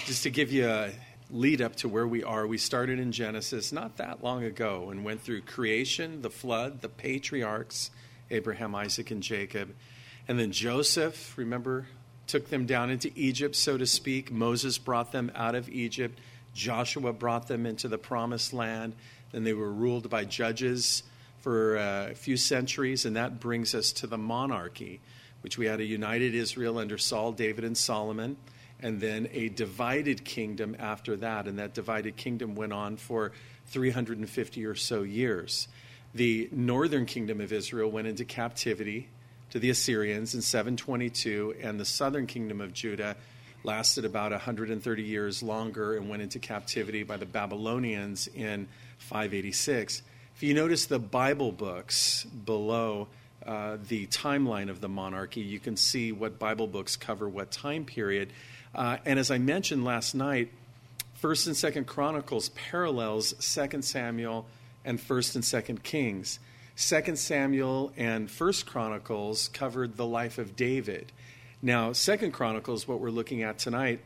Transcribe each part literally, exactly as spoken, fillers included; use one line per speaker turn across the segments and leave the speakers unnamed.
Just to give you a lead up to where we are, we started in Genesis not that long ago and went through creation, the flood, the patriarchs, Abraham, Isaac, and Jacob. And then Joseph, remember, took them down into Egypt, so to speak. Moses brought them out of Egypt. Joshua brought them into the promised land. Then they were ruled by judges for uh, a few centuries, and that brings us to the monarchy, which we had a united Israel under Saul, David, and Solomon, and then a divided kingdom after that. And that divided kingdom went on for three hundred fifty or so years. The northern kingdom of Israel went into captivity to the Assyrians in seven twenty-two, and the southern kingdom of Judah lasted about one hundred thirty years longer and went into captivity by the Babylonians in five eighty-six. If you notice the Bible books below uh, the timeline of the monarchy, you can see what Bible books cover what time period. Uh, and as I mentioned last night, First and Second Chronicles parallels Second Samuel and First and Second Kings. Second Samuel and First Chronicles covered the life of David. Now, Second Chronicles, what we're looking at tonight,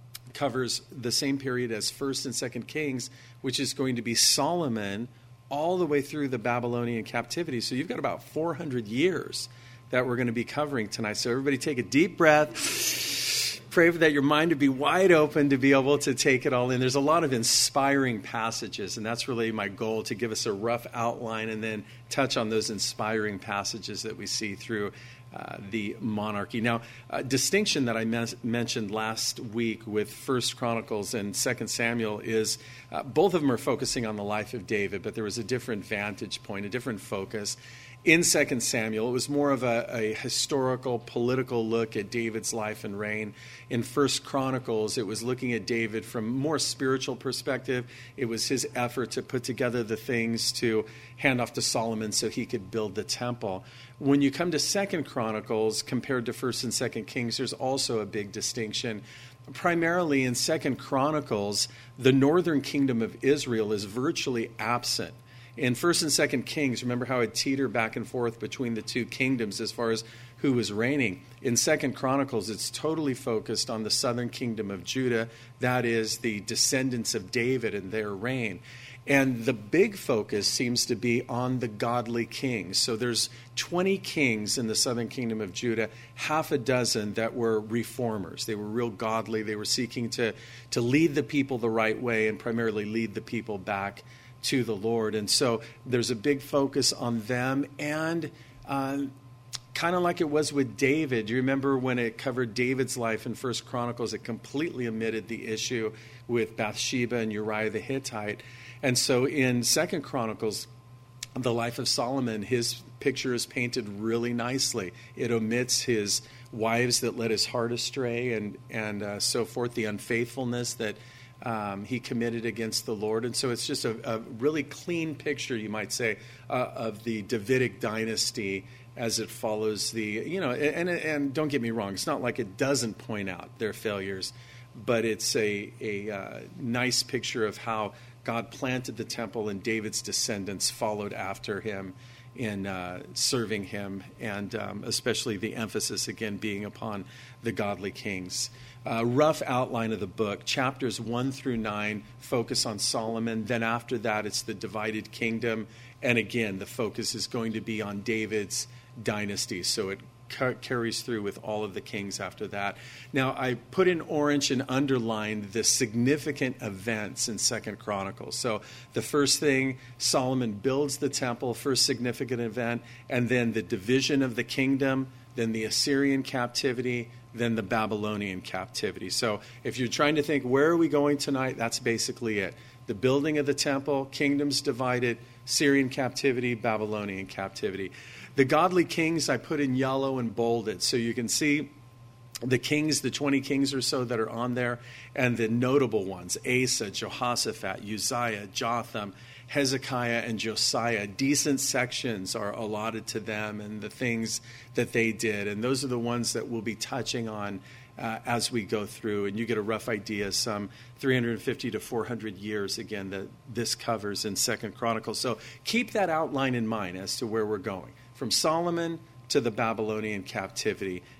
covers the same period as First and Second Kings, which is going to be Solomon all the way through the Babylonian captivity. So you've got about four hundred years that we're going to be covering tonight. So everybody take a deep breath. Pray that your mind would be wide open to be able to take it all in. There's a lot of inspiring passages, and that's really my goal, to give us a rough outline and then touch on those inspiring passages that we see through uh, the monarchy. Now, a distinction that I mes- mentioned last week with First Chronicles and Second Samuel is uh, both of them are focusing on the life of David, but there was a different vantage point, a different focus. In Second Samuel, it was more of a, a historical, political look at David's life and reign. In First Chronicles, it was looking at David from a more spiritual perspective. It was his effort to put together the things to hand off to Solomon so he could build the temple. When you come to Second Chronicles, compared to First and Second Kings, there's also a big distinction. Primarily in Second Chronicles, the northern kingdom of Israel is virtually absent. In First and Second Kings, remember how it teetered back and forth between the two kingdoms as far as who was reigning. In Second Chronicles, it's totally focused on the southern kingdom of Judah. That is the descendants of David and their reign. And the big focus seems to be on the godly kings. So there's twenty kings in the southern kingdom of Judah, half a dozen that were reformers. They were real godly. They were seeking to, to lead the people the right way and primarily lead the people back to the Lord. And so there's a big focus on them, and uh, kind of like it was with David. You remember when it covered David's life in First Chronicles, it completely omitted the issue with Bathsheba and Uriah the Hittite. And so in Second Chronicles, the life of Solomon, his picture is painted really nicely. It omits his wives that led his heart astray and, and uh, so forth, the unfaithfulness that Um, he committed against the Lord. And so it's just a, a really clean picture, you might say, uh, of the Davidic dynasty as it follows the, you know, and, and don't get me wrong, it's not like it doesn't point out their failures, but it's a, a uh, nice picture of how God planted the temple and David's descendants followed after him in uh, serving him, and um, especially the emphasis, again, being upon the godly kings. Uh, rough outline of the book. Chapters one through nine focus on Solomon. Then after that, it's the divided kingdom. And again, the focus is going to be on David's dynasty. So it ca- carries through with all of the kings after that. Now, I put in orange and underlined the significant events in Second Chronicles. So the first thing, Solomon builds the temple, first significant event, and then the division of the kingdom, then the Assyrian captivity, then the Babylonian captivity. So if you're trying to think, where are we going tonight? That's basically it. The building of the temple, kingdoms divided, Syrian captivity, Babylonian captivity. The godly kings I put in yellow and bolded, so you can see the kings, the twenty kings or so that are on there, and the notable ones, Asa, Jehoshaphat, Uzziah, Jotham, Hezekiah, and Josiah. Decent sections are allotted to them and the things that they did. And those are the ones that we'll be touching on uh, as we go through. And you get a rough idea, some three hundred fifty to four hundred years, again, that this covers in Second Chronicles. So keep that outline in mind as to where we're going. From Solomon to the Babylonian captivity.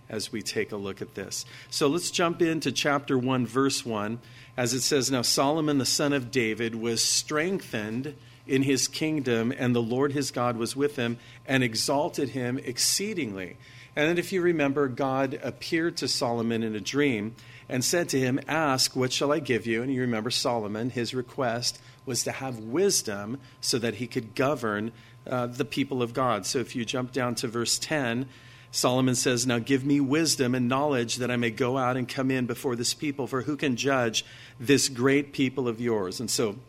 as we take a look at this. So let's jump into chapter one, verse one, as it says, "Now Solomon the son of David was strengthened in his kingdom, and the Lord his God was with him and exalted him exceedingly." And then if you remember, God appeared to Solomon in a dream and said to him, "Ask, what shall I give you?" And you remember Solomon, his request was to have wisdom so that he could govern uh, the people of God. So if you jump down to verse ten, Solomon says, "Now give me wisdom and knowledge that I may go out and come in before this people, for who can judge this great people of yours?" And so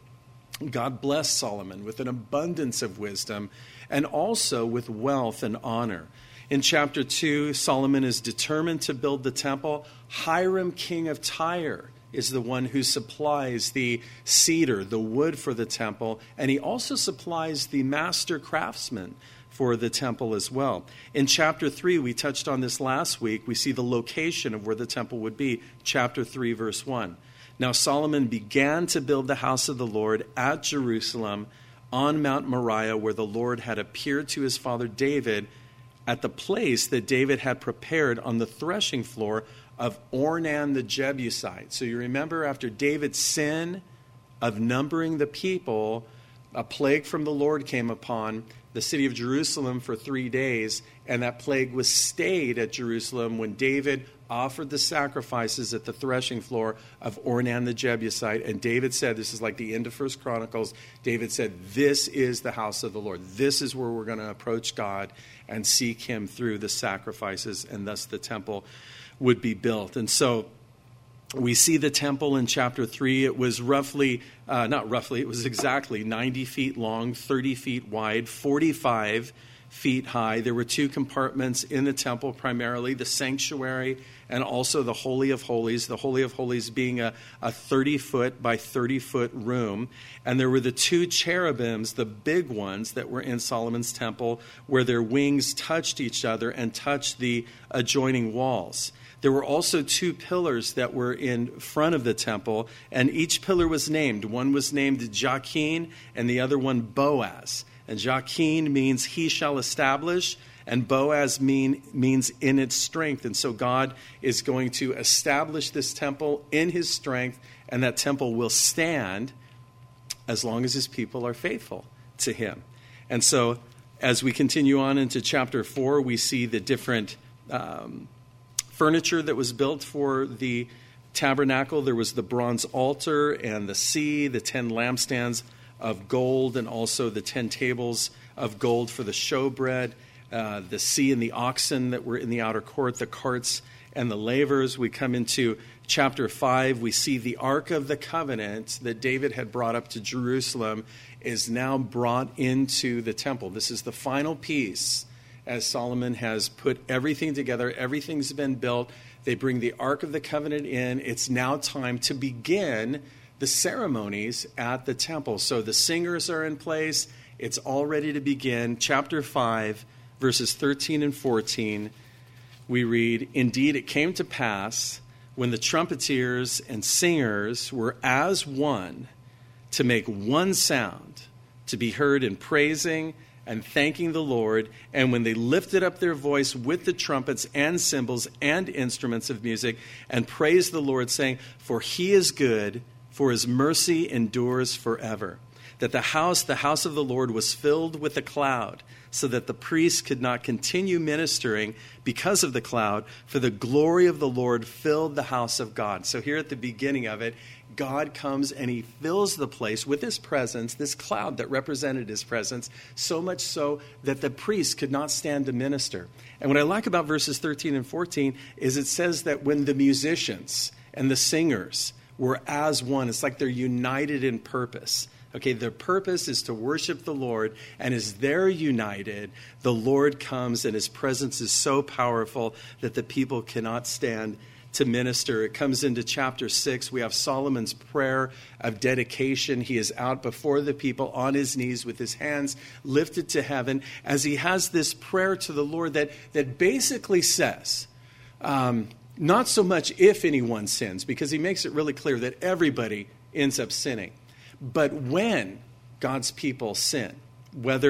God blessed Solomon with an abundance of wisdom and also with wealth and honor. In chapter two, Solomon is determined to build the temple. Hiram, king of Tyre, is the one who supplies the cedar, the wood for the temple, and he also supplies the master craftsman for the temple as well. In chapter three, we touched on this last week, we see the location of where the temple would be. Chapter three, verse one. "Now Solomon began to build the house of the Lord at Jerusalem on Mount Moriah, where the Lord had appeared to his father David at the place that David had prepared on the threshing floor of Ornan the Jebusite." So you remember, after David's sin of numbering the people, a plague from the Lord came upon the city of Jerusalem for three days, and that plague was stayed at Jerusalem when David offered the sacrifices at the threshing floor of Ornan the Jebusite. And David said, this is like the end of First Chronicles, David said, "This is the house of the Lord. This is where we're going to approach God and seek him through the sacrifices," and thus the temple would be built. And so we see the temple in chapter three. It was roughly, uh, not roughly, it was exactly ninety feet long, thirty feet wide, forty-five feet high. There were two compartments in the temple, primarily the sanctuary and also the Holy of Holies, the Holy of Holies being a, a thirty-foot by thirty-foot room. And there were the two cherubims, the big ones that were in Solomon's temple, where their wings touched each other and touched the adjoining walls. There were also two pillars that were in front of the temple, and each pillar was named. One was named Jachin, and the other one Boaz. And Jachin means he shall establish, and Boaz mean, means in its strength. And so God is going to establish this temple in his strength, and that temple will stand as long as his people are faithful to him. And so as we continue on into chapter four, we see the different um, furniture that was built for the tabernacle. There was the bronze altar and the sea, the ten lampstands of gold, and also the ten tables of gold for the showbread, uh, the sea and the oxen that were in the outer court, the carts and the lavers. We come into chapter five. We see the Ark of the Covenant that David had brought up to Jerusalem is now brought into the temple. This is the final piece, as Solomon has put everything together. Everything's been built. They bring the Ark of the Covenant in. It's now time to begin the ceremonies at the temple. So the singers are in place. It's all ready to begin. Chapter five, verses thirteen and fourteen, we read, "Indeed, it came to pass when the trumpeters and singers were as one to make one sound, to be heard in praising and thanking the Lord, and when they lifted up their voice with the trumpets and cymbals and instruments of music, and praised the Lord, saying, For he is good, for his mercy endures forever. That the house, the house of the Lord, was filled with a cloud, so that the priests could not continue ministering because of the cloud, for the glory of the Lord filled the house of God." So here at the beginning of it, God comes and he fills the place with his presence, this cloud that represented his presence, so much so that the priests could not stand to minister. And what I like about verses thirteen and fourteen is it says that when the musicians and the singers were as one, it's like they're united in purpose. Okay, their purpose is to worship the Lord, and as they're united, the Lord comes and his presence is so powerful that the people cannot stand to minister. It comes into chapter six. We have Solomon's prayer of dedication. He is out before the people on his knees with his hands lifted to heaven as he has this prayer to the Lord that, that basically says, um, not so much if anyone sins, because he makes it really clear that everybody ends up sinning. But when God's people sin, whether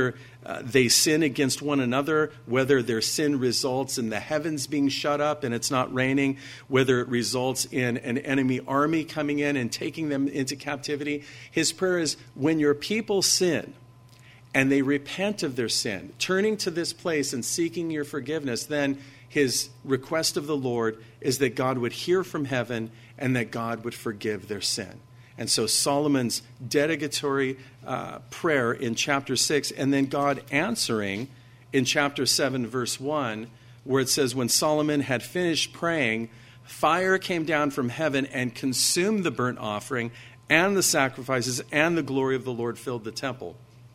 uh, they sin against one another, whether their sin results in the heavens being shut up and it's not raining, whether it results in an enemy army coming in and taking them into captivity. His prayer is, when your people sin and they repent of their sin, turning to this place and seeking your forgiveness, then his request of the Lord is that God would hear from heaven and that God would forgive their sin. And so Solomon's dedicatory uh, prayer in chapter six, and then God answering in chapter seven, verse one, where it says, when Solomon had finished praying, fire came down from heaven and consumed the burnt offering and the sacrifices, and the glory of the Lord filled the temple.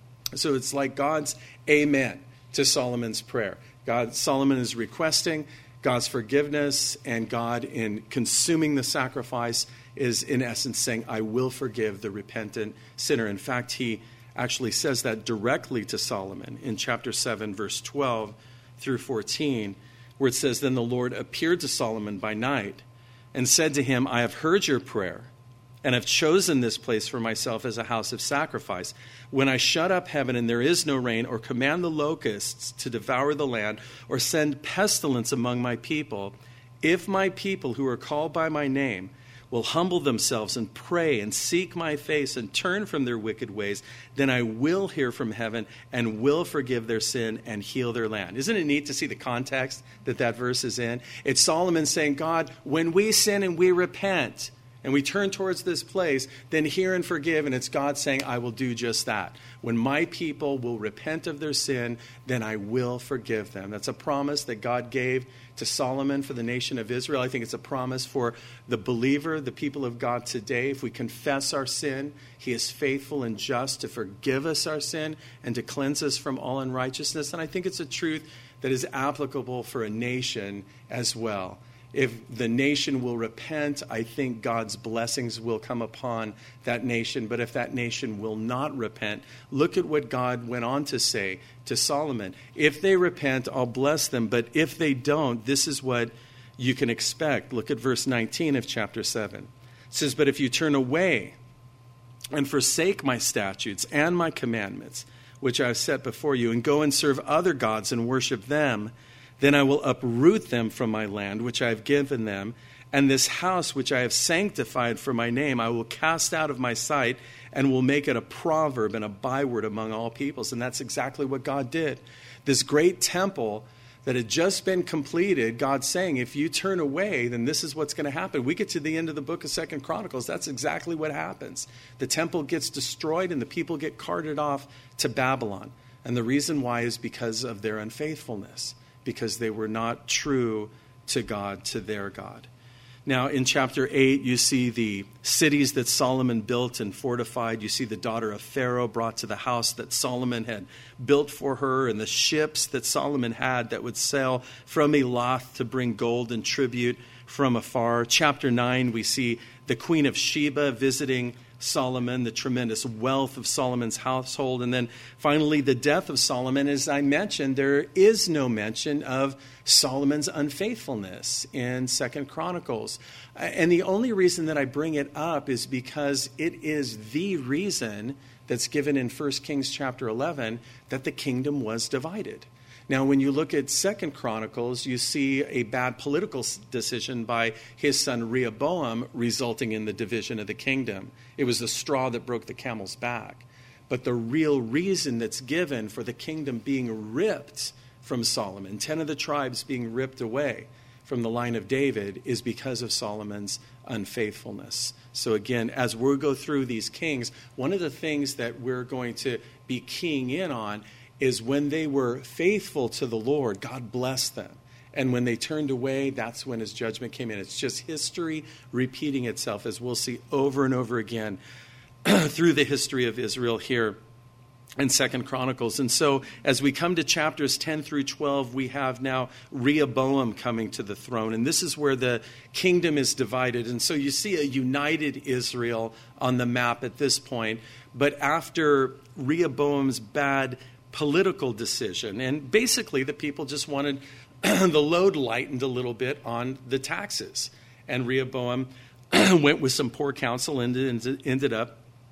So it's like God's amen to Solomon's prayer. God, Solomon is requesting God's forgiveness, and God, in consuming the sacrifice, is in essence saying, I will forgive the repentant sinner. In fact, he actually says that directly to Solomon in chapter seven, verse twelve through fourteen, where it says, then the Lord appeared to Solomon by night and said to him, I have heard your prayer and have chosen this place for myself as a house of sacrifice. When I shut up heaven and there is no rain, or command the locusts to devour the land, or send pestilence among my people, if my people who are called by my name will humble themselves and pray and seek my face and turn from their wicked ways, then I will hear from heaven and will forgive their sin and heal their land. Isn't it neat to see the context that that verse is in? It's Solomon saying, God, when we sin and we repent and we turn towards this place, then hear and forgive. And it's God saying, I will do just that. When my people will repent of their sin, then I will forgive them. That's a promise that God gave to Solomon for the nation of Israel. I think it's a promise for the believer, the people of God today. If we confess our sin, he is faithful and just to forgive us our sin and to cleanse us from all unrighteousness. And I think it's a truth that is applicable for a nation as well. If the nation will repent, I think God's blessings will come upon that nation. But if that nation will not repent, look at what God went on to say to Solomon. If they repent, I'll bless them. But if they don't, this is what you can expect. Look at verse nineteen of chapter seven. It says, but if you turn away and forsake my statutes and my commandments, which I have set before you, and go and serve other gods and worship them, then I will uproot them from my land, which I have given them, and this house which I have sanctified for my name, I will cast out of my sight and will make it a proverb and a byword among all peoples. And that's exactly what God did. This great temple that had just been completed, God's saying, if you turn away, then this is what's going to happen. We get to the end of the book of Second Chronicles. That's exactly what happens. The temple gets destroyed and the people get carted off to Babylon. And the reason why is because of their unfaithfulness, because they were not true to God, to their God. Now, in chapter eight, you see the cities that Solomon built and fortified. You see the daughter of Pharaoh brought to the house that Solomon had built for her, and the ships that Solomon had that would sail from Elath to bring gold and tribute from afar. Chapter nine, we see the Queen of Sheba visiting Solomon, the tremendous wealth of Solomon's household. And then finally, the death of Solomon. As I mentioned, there is no mention of Solomon's unfaithfulness in Second Chronicles. And the only reason that I bring it up is because it is the reason that's given in First Kings chapter eleven that the kingdom was divided. Now, when you look at Second Chronicles, you see a bad political decision by his son Rehoboam resulting in the division of the kingdom. It was the straw that broke the camel's back. But the real reason that's given for the kingdom being ripped from Solomon, ten of the tribes being ripped away from the line of David, is because of Solomon's unfaithfulness. So again, as we go through these kings, one of the things that we're going to be keying in on is when they were faithful to the Lord, God blessed them. And when they turned away, that's when his judgment came in. It's just history repeating itself, as we'll see over and over again through the history of Israel here in Second Chronicles. And so as we come to chapters ten through twelve, we have now Rehoboam coming to the throne. And this is where the kingdom is divided. And so you see a united Israel on the map at this point. But after Rehoboam's bad political decision, and basically the people just wanted the load lightened a little bit on the taxes. And Rehoboam went with some poor counsel and ended up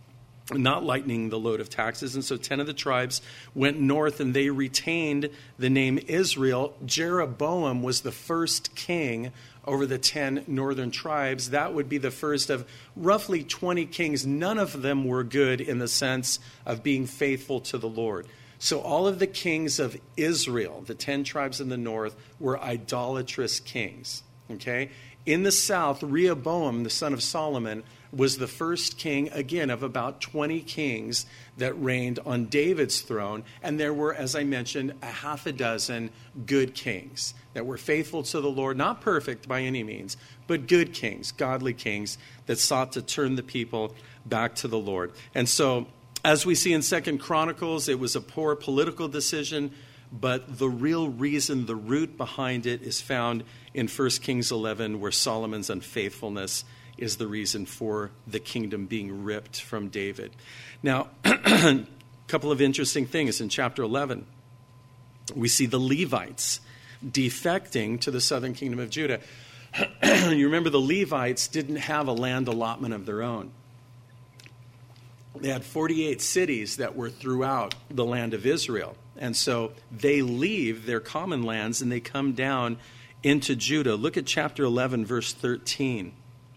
not lightening the load of taxes. And so ten of the tribes went north, and they retained the name Israel. Jeroboam was the first king over the ten northern tribes. That would be the first of roughly twenty kings. None of them were good in the sense of being faithful to the Lord. So all of the kings of Israel, the ten tribes in the north, were idolatrous kings. Okay? In the south, Rehoboam, the son of Solomon, was the first king, again, of about twenty kings that reigned on David's throne. And there were, as I mentioned, a half a dozen good kings that were faithful to the Lord, not perfect by any means, but good kings, godly kings that sought to turn the people back to the Lord. And so, as we see in Second Chronicles, it was a poor political decision, but the real reason, the root behind it, is found in First Kings eleven, where Solomon's unfaithfulness is the reason for the kingdom being ripped from David. Now, a couple of interesting things. In chapter eleven, we see the Levites defecting to the southern kingdom of Judah. You remember the Levites didn't have a land allotment of their own. They had forty-eight cities that were throughout the land of Israel. And so they leave their common lands and they come down into Judah. Look at chapter eleven, verse thirteen.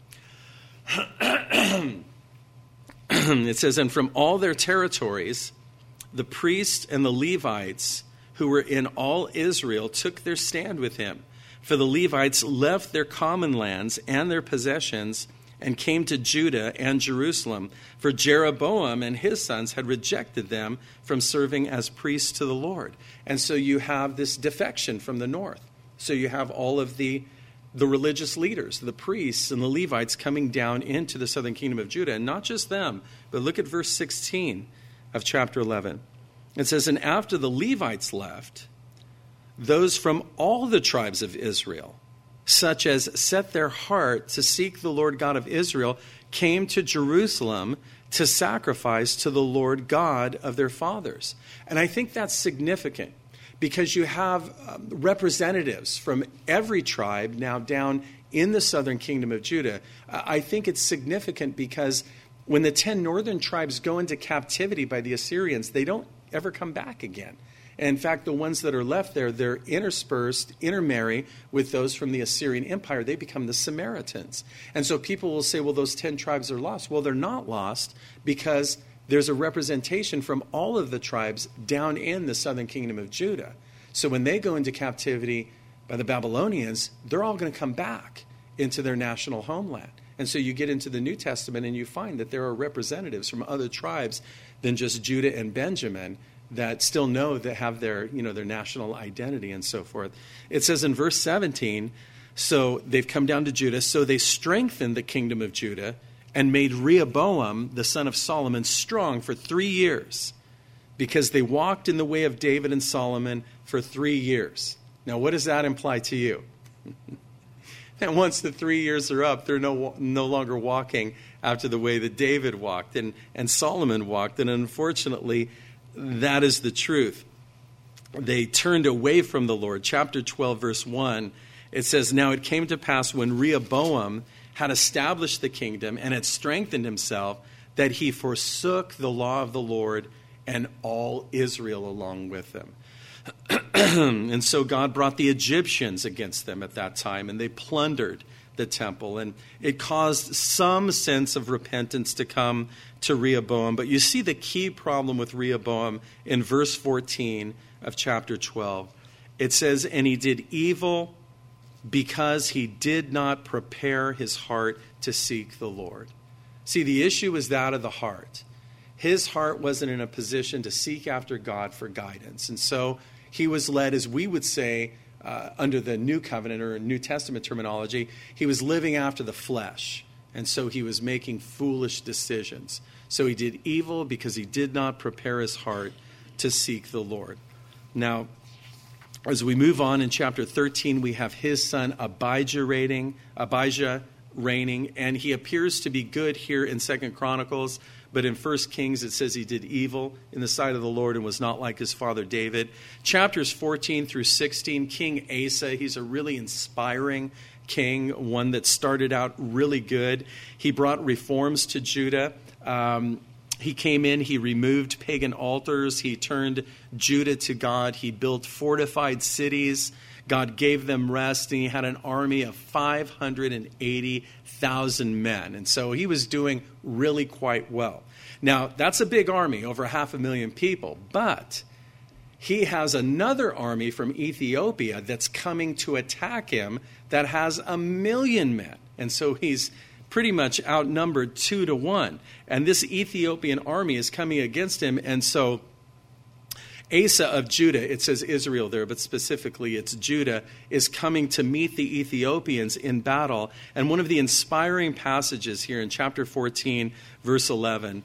It says, "And from all their territories, the priests and the Levites who were in all Israel took their stand with him. For the Levites left their common lands and their possessions and came to Judah and Jerusalem. For Jeroboam and his sons had rejected them from serving as priests to the Lord." And so you have this defection from the north. So you have all of the the religious leaders, the priests and the Levites, coming down into the southern kingdom of Judah. And not just them, but look at verse sixteen of chapter eleven. It says, "And after the Levites left, those from all the tribes of Israel, such as set their heart to seek the Lord God of Israel, came to Jerusalem to sacrifice to the Lord God of their fathers." And I think that's significant, because you have um, representatives from every tribe now down in the southern kingdom of Judah. Uh, I think it's significant because when the ten northern tribes go into captivity by the Assyrians, they don't ever come back again. And in fact, the ones that are left there, they're interspersed, intermarry with those from the Assyrian Empire. They become the Samaritans. And so people will say, well, those ten tribes are lost. Well, they're not lost, because there's a representation from all of the tribes down in the southern kingdom of Judah. So when they go into captivity by the Babylonians, they're all going to come back into their national homeland. And so you get into the New Testament and you find that there are representatives from other tribes than just Judah and Benjamin that still know, that have their, you know, their national identity and so forth. It says in verse seventeen, so they've come down to Judah, so they strengthened the kingdom of Judah and made Rehoboam, the son of Solomon, strong for three years, because they walked in the way of David and Solomon for three years. Now, what does that imply to you? And once the three years are up, they're no no longer walking after the way that David walked and, and Solomon walked. And unfortunately, that is the truth. They turned away from the Lord. Chapter twelve, verse one, it says, "Now it came to pass when Rehoboam had established the kingdom and had strengthened himself, that he forsook the law of the Lord and all Israel along with him." And so God brought the Egyptians against them at that time, and they plundered the temple. And it caused some sense of repentance to come to Rehoboam. But you see the key problem with Rehoboam in verse fourteen of chapter twelve. It says, "And he did evil because he did not prepare his heart to seek the Lord." See, the issue is that of the heart. His heart wasn't in a position to seek after God for guidance. And so he was led, as we would say, uh, under the New Covenant or New Testament terminology, he was living after the flesh. And so he was making foolish decisions. So he did evil because he did not prepare his heart to seek the Lord. Now, as we move on in chapter thirteen, we have his son Abijah reigning, Abijah reigning, and he appears to be good here in Second Chronicles, but in First Kings it says he did evil in the sight of the Lord and was not like his father David. Chapters fourteen through sixteen, King Asa, he's a really inspiring king, one that started out really good. He brought reforms to Judah. Um, he came in, he removed pagan altars, he turned Judah to God, he built fortified cities, God gave them rest, and he had an army of five hundred eighty thousand men. And so he was doing really quite well. Now, that's a big army, over half a million people, but he has another army from Ethiopia that's coming to attack him that has a million men. And so he's pretty much outnumbered two to one. And this Ethiopian army is coming against him. And so Asa of Judah, it says Israel there, but specifically it's Judah, is coming to meet the Ethiopians in battle. And one of the inspiring passages here in chapter fourteen, verse eleven,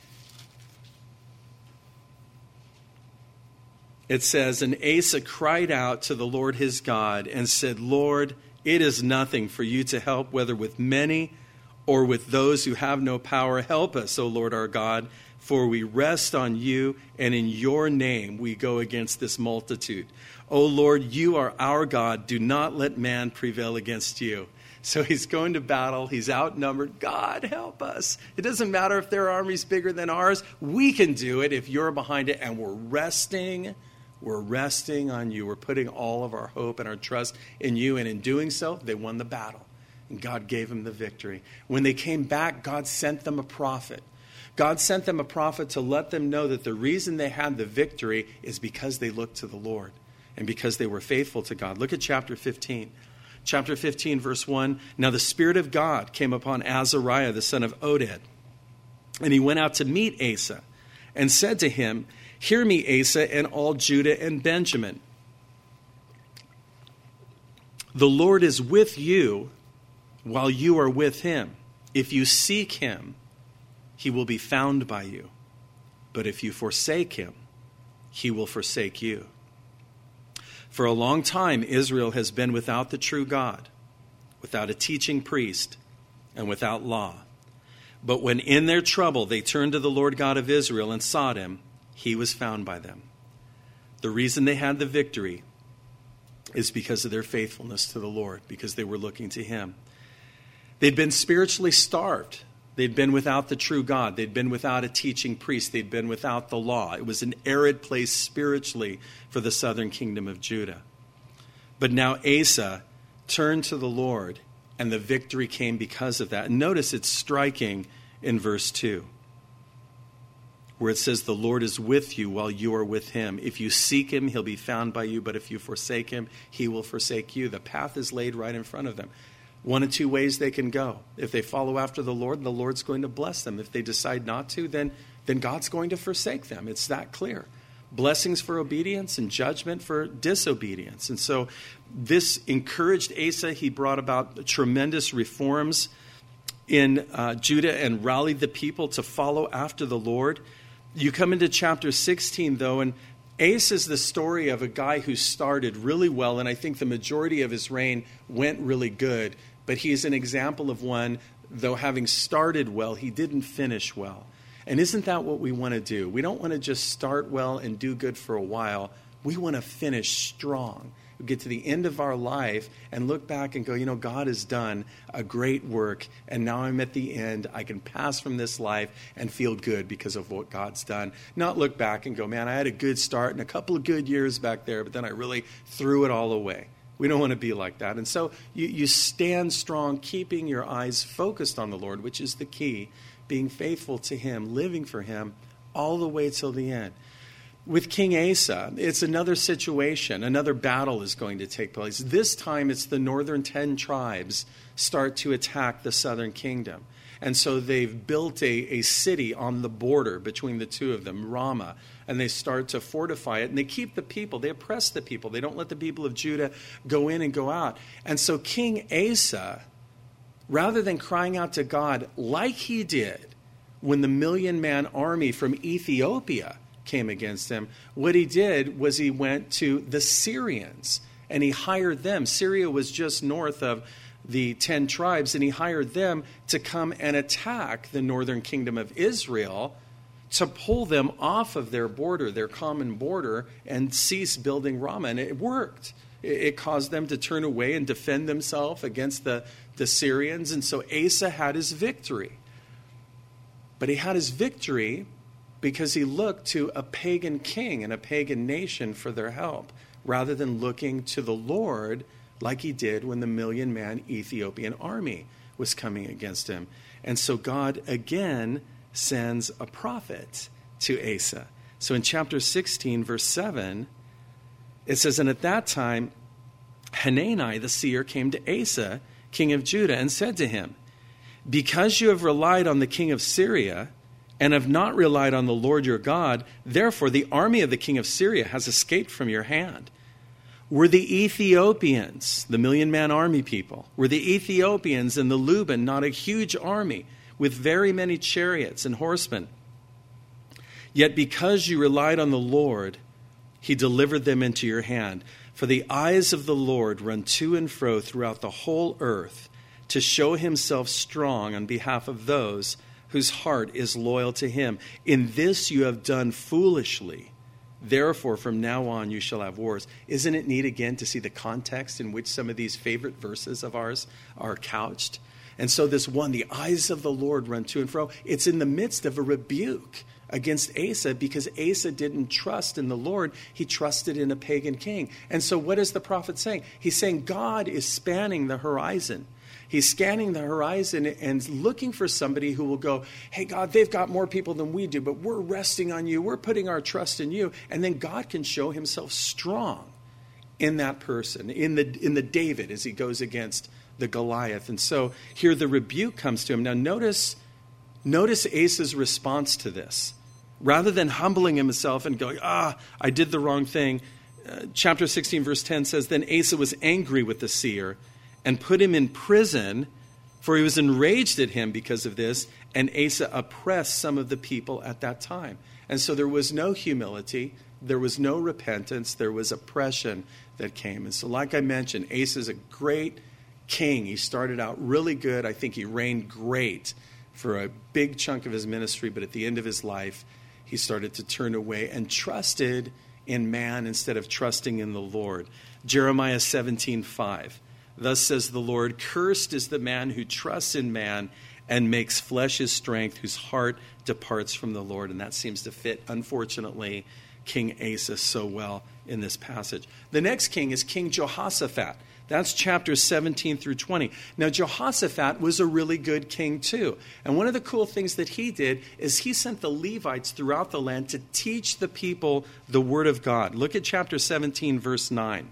it says, "And Asa cried out to the Lord his God and said, Lord, it is nothing for you to help, whether with many or with those who have no power. Help us, O Lord our God, for we rest on you, and in your name we go against this multitude. O Lord, you are our God. Do not let man prevail against you." So he's going to battle. He's outnumbered. God, help us. It doesn't matter if their army's bigger than ours. We can do it if you're behind it, and we're resting We're resting on you. We're putting all of our hope and our trust in you. And in doing so, they won the battle. And God gave them the victory. When they came back, God sent them a prophet. God sent them a prophet to let them know that the reason they had the victory is because they looked to the Lord and because they were faithful to God. Look at chapter fifteen. Chapter fifteen, verse one. "Now the Spirit of God came upon Azariah, the son of Oded. And he went out to meet Asa and said to him, Hear me, Asa, and all Judah and Benjamin. The Lord is with you while you are with him. If you seek him, he will be found by you. But if you forsake him, he will forsake you. For a long time, Israel has been without the true God, without a teaching priest, and without law. But when in their trouble they turned to the Lord God of Israel and sought him, he was found by them. The reason they had the victory is because of their faithfulness to the Lord, because they were looking to him. They'd been spiritually starved. They'd been without the true God. They'd been without a teaching priest. They'd been without the law. It was an arid place spiritually for the southern kingdom of Judah. But now Asa turned to the Lord, and the victory came because of that. And notice it's striking in verse two, where it says, the Lord is with you while you are with him. If you seek him, he'll be found by you. But if you forsake him, he will forsake you. The path is laid right in front of them. One of two ways they can go. If they follow after the Lord, the Lord's going to bless them. If they decide not to, then, then God's going to forsake them. It's that clear. Blessings for obedience and judgment for disobedience. And so this encouraged Asa. He brought about tremendous reforms in uh, Judah and rallied the people to follow after the Lord. You come into chapter sixteen, though, and Asa is the story of a guy who started really well, and I think the majority of his reign went really good. But he's an example of one, though having started well, he didn't finish well. And isn't that what we want to do? We don't want to just start well and do good for a while. We want to finish strong. We get to the end of our life and look back and go, you know, God has done a great work, and now I'm at the end. I can pass from this life and feel good because of what God's done. Not look back and go, man, I had a good start and a couple of good years back there, but then I really threw it all away. We don't want to be like that. And so you, you stand strong, keeping your eyes focused on the Lord, which is the key, being faithful to him, living for him all the way till the end. With King Asa, it's another situation. Another battle is going to take place. This time it's the northern ten tribes start to attack the southern kingdom. And so they've built a, a city on the border between the two of them, Ramah, and they start to fortify it. And they keep the people. They oppress the people. They don't let the people of Judah go in and go out. And so King Asa, rather than crying out to God like he did when the million-man army from Ethiopia came against him, what he did was he went to the Syrians and he hired them. Syria was just north of the ten tribes, and he hired them to come and attack the northern kingdom of Israel to pull them off of their border, their common border, and cease building Ramah. And it worked. It caused them to turn away and defend themselves against the, the Syrians. And so Asa had his victory. But he had his victory because he looked to a pagan king and a pagan nation for their help, rather than looking to the Lord like he did when the million-man Ethiopian army was coming against him. And so God again sends a prophet to Asa. So in chapter sixteen, verse seven, it says, "And at that time, Hanani the seer came to Asa, king of Judah, and said to him, because you have relied on the king of Syria and have not relied on the Lord your God, therefore the army of the king of Syria has escaped from your hand. Were the Ethiopians, the million-man army people, were the Ethiopians and the Luban not a huge army with very many chariots and horsemen? Yet because you relied on the Lord, he delivered them into your hand. For the eyes of the Lord run to and fro throughout the whole earth to show himself strong on behalf of those whose heart is loyal to him. In this you have done foolishly. Therefore, from now on, you shall have wars." Isn't it neat, again, to see the context in which some of these favorite verses of ours are couched? And so this one, the eyes of the Lord run to and fro, it's in the midst of a rebuke against Asa because Asa didn't trust in the Lord. He trusted in a pagan king. And so what is the prophet saying? He's saying God is spanning the horizon. He's scanning the horizon and looking for somebody who will go, hey, God, they've got more people than we do, but we're resting on you. We're putting our trust in you. And then God can show himself strong in that person, in the in the David as he goes against the Goliath. And so here the rebuke comes to him. Now notice, notice Asa's response to this. Rather than humbling himself and going, ah, I did the wrong thing, uh, chapter sixteen, verse ten says, "Then Asa was angry with the seer and put him in prison, for he was enraged at him because of this, and Asa oppressed some of the people at that time." And so there was no humility, there was no repentance, there was oppression that came. And so like I mentioned, Asa is a great king. He started out really good. I think he reigned great for a big chunk of his ministry, but at the end of his life, he started to turn away and trusted in man instead of trusting in the Lord. Jeremiah seventeen five. "Thus says the Lord, cursed is the man who trusts in man and makes flesh his strength, whose heart departs from the Lord." And that seems to fit, unfortunately, King Asa so well in this passage. The next king is King Jehoshaphat. That's chapters seventeen through twenty. Now, Jehoshaphat was a really good king too. And one of the cool things that he did is he sent the Levites throughout the land to teach the people the word of God. Look at chapter seventeen, verse nine.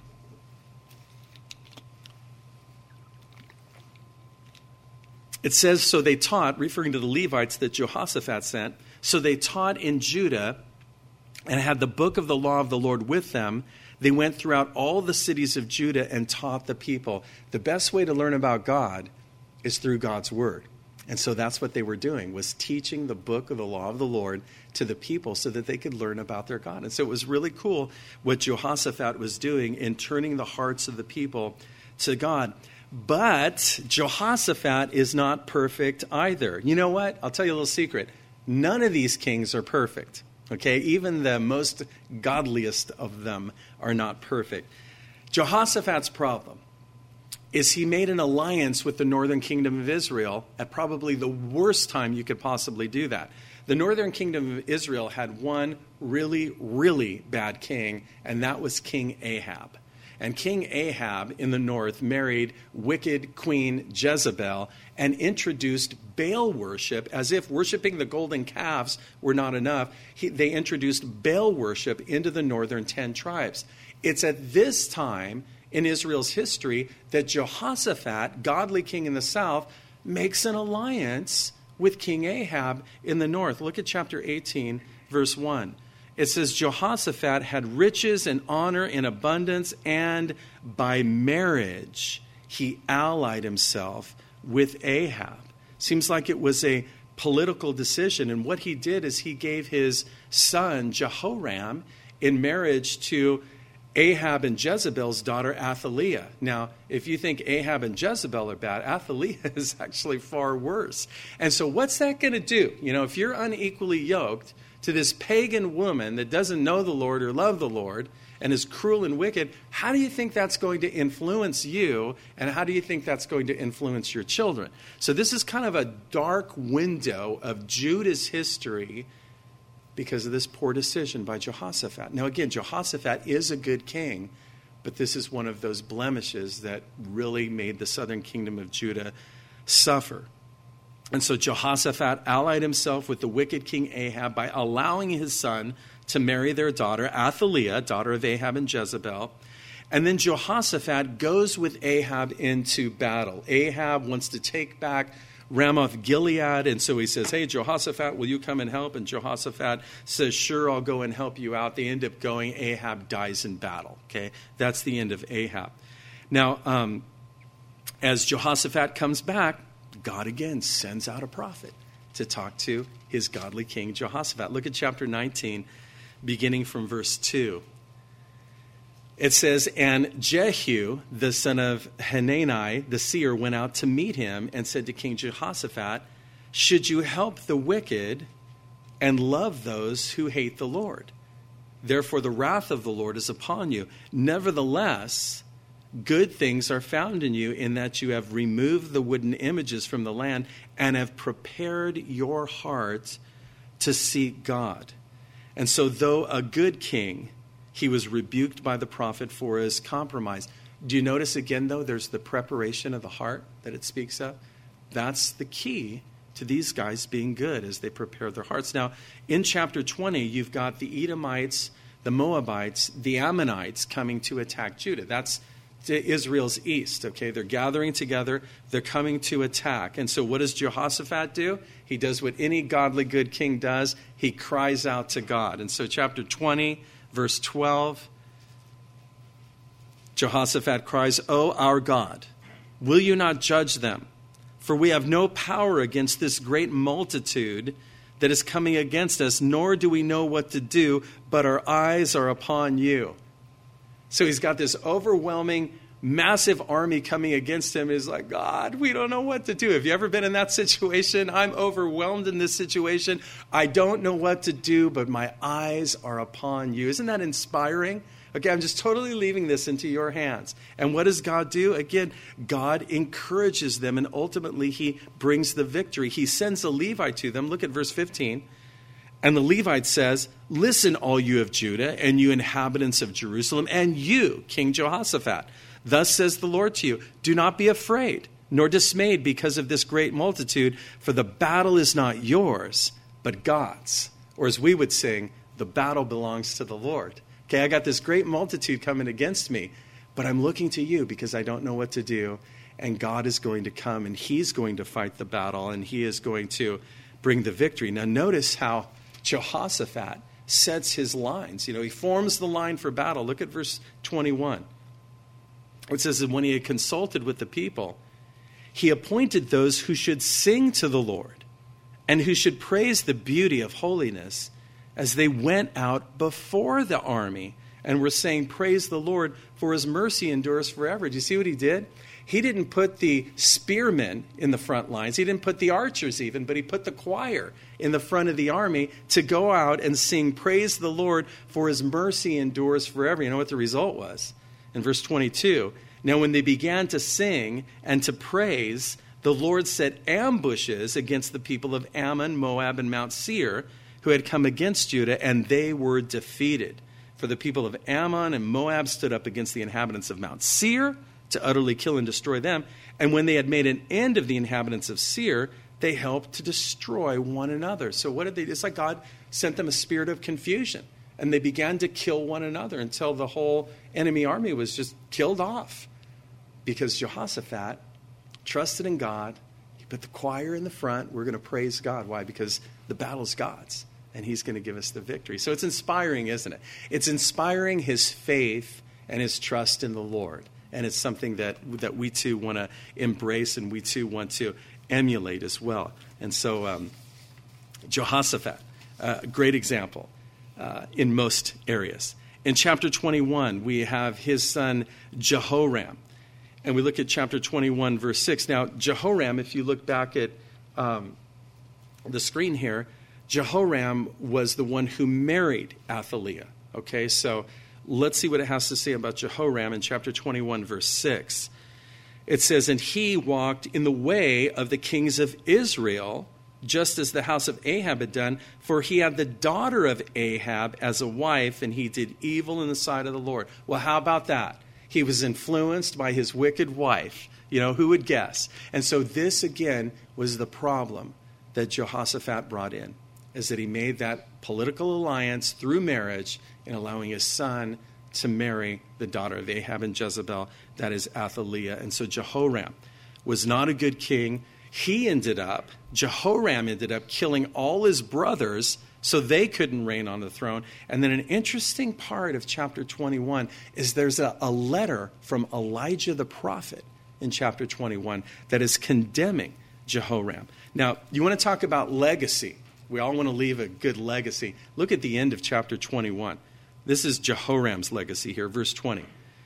It says, "So they taught," referring to the Levites that Jehoshaphat sent, "so they taught in Judah and had the book of the law of the Lord with them. They went throughout all the cities of Judah and taught the people." The best way to learn about God is through God's word. And so that's what they were doing, was teaching the book of the law of the Lord to the people so that they could learn about their God. And so it was really cool what Jehoshaphat was doing in turning the hearts of the people to God. But Jehoshaphat is not perfect either. You know what? I'll tell you a little secret. None of these kings are perfect. Okay? Even the most godliest of them are not perfect. Jehoshaphat's problem is he made an alliance with the northern kingdom of Israel at probably the worst time you could possibly do that. The northern kingdom of Israel had one really, really bad king, and that was King Ahab. And King Ahab in the north married wicked Queen Jezebel and introduced Baal worship, as if worshiping the golden calves were not enough. He, they introduced Baal worship into the northern ten tribes. It's at this time in Israel's history that Jehoshaphat, godly king in the south, makes an alliance with King Ahab in the north. Look at chapter eighteen, verse one. It says, "Jehoshaphat had riches and honor in abundance, and by marriage he allied himself with Ahab." Seems like it was a political decision. And what he did is he gave his son Jehoram in marriage to Ahab and Jezebel's daughter Athaliah. Now, if you think Ahab and Jezebel are bad, Athaliah is actually far worse. And so what's that going to do? You know, if you're unequally yoked to this pagan woman that doesn't know the Lord or love the Lord, and is cruel and wicked, how do you think that's going to influence you, and how do you think that's going to influence your children? So this is kind of a dark window of Judah's history because of this poor decision by Jehoshaphat. Now again, Jehoshaphat is a good king, but this is one of those blemishes that really made the southern kingdom of Judah suffer. And so Jehoshaphat allied himself with the wicked King Ahab by allowing his son to marry their daughter, Athaliah, daughter of Ahab and Jezebel. And then Jehoshaphat goes with Ahab into battle. Ahab wants to take back Ramoth Gilead, and so he says, hey, Jehoshaphat, will you come and help? And Jehoshaphat says, sure, I'll go and help you out. They end up going. Ahab dies in battle. Okay, that's the end of Ahab. Now, um, as Jehoshaphat comes back, God again sends out a prophet to talk to his godly king Jehoshaphat. Look at chapter nineteen, beginning from verse two. It says, and Jehu, the son of Hanani, the seer, went out to meet him and said to King Jehoshaphat, should you help the wicked and love those who hate the Lord? Therefore the wrath of the Lord is upon you. Nevertheless, good things are found in you in that you have removed the wooden images from the land and have prepared your heart to seek God. And so though a good king, he was rebuked by the prophet for his compromise. Do you notice again, though, there's the preparation of the heart that it speaks of? That's the key to these guys being good as they prepare their hearts. Now, in chapter twenty, you've got the Edomites, the Moabites, the Ammonites coming to attack Judah. That's to Israel's east, okay? They're gathering together. They're coming to attack. And so what does Jehoshaphat do? He does what any godly good king does. He cries out to God. And so chapter twenty, verse twelve, Jehoshaphat cries, O our God, will you not judge them? For we have no power against this great multitude that is coming against us, nor do we know what to do, but our eyes are upon you. So he's got this overwhelming, massive army coming against him. He's like, God, we don't know what to do. Have you ever been in that situation? I'm overwhelmed in this situation. I don't know what to do, but my eyes are upon you. Isn't that inspiring? Okay, I'm just totally leaving this into your hands. And what does God do? Again, God encourages them, and ultimately he brings the victory. He sends a Levite to them. Look at verse fifteen. And the Levite says, listen, all you of Judah, and you inhabitants of Jerusalem, and you, King Jehoshaphat. Thus says the Lord to you, do not be afraid, nor dismayed because of this great multitude, for the battle is not yours, but God's. Or as we would sing, the battle belongs to the Lord. Okay, I got this great multitude coming against me, but I'm looking to you because I don't know what to do. And God is going to come, and he's going to fight the battle, and he is going to bring the victory. Now notice how Jehoshaphat sets his lines. You know, he forms the line for battle. Look at verse twenty-one. It says that when he had consulted with the people, he appointed those who should sing to the Lord and who should praise the beauty of holiness as they went out before the army and were saying, praise the Lord, for his mercy endures forever. Do you see what he did? He didn't put the spearmen in the front lines. He didn't put the archers even, but he put the choir in the front of the army to go out and sing, praise the Lord, for his mercy endures forever. You know what the result was? In verse twenty-two, now when they began to sing and to praise, the Lord set ambushes against the people of Ammon, Moab, and Mount Seir, who had come against Judah, and they were defeated. For the people of Ammon and Moab stood up against the inhabitants of Mount Seir, to utterly kill and destroy them. And when they had made an end of the inhabitants of Seir, they helped to destroy one another. So what did they do? It's like God sent them a spirit of confusion. And they began to kill one another until the whole enemy army was just killed off. Because Jehoshaphat trusted in God. He put the choir in the front. We're going to praise God. Why? Because the battle's God's. And he's going to give us the victory. So it's inspiring, isn't it? It's inspiring his faith and his trust in the Lord. And it's something that that we too want to embrace, and we too want to emulate as well. And so um, Jehoshaphat, a uh, great example uh, in most areas. In chapter twenty-one, we have his son Jehoram. And we look at chapter twenty-one, verse six. Now, Jehoram, if you look back at um, the screen here, Jehoram was the one who married Athaliah. Okay, so let's see what it has to say about Jehoram in chapter twenty-one, verse six. It says, and he walked in the way of the kings of Israel, just as the house of Ahab had done, for he had the daughter of Ahab as a wife, and he did evil in the sight of the Lord. Well, how about that? He was influenced by his wicked wife. You know, who would guess? And so this, again, was the problem that Jehoshaphat brought in, is that he made that political alliance through marriage in allowing his son to marry the daughter of Ahab and Jezebel, that is Athaliah. And so Jehoram was not a good king. He ended up, Jehoram ended up killing all his brothers so they couldn't reign on the throne. And then an interesting part of chapter twenty-one is there's a, a letter from Elijah the prophet in chapter twenty-one that is condemning Jehoram. Now, you want to talk about legacy. We all want to leave a good legacy. Look at the end of chapter twenty-one. This is Jehoram's legacy here, verse twenty.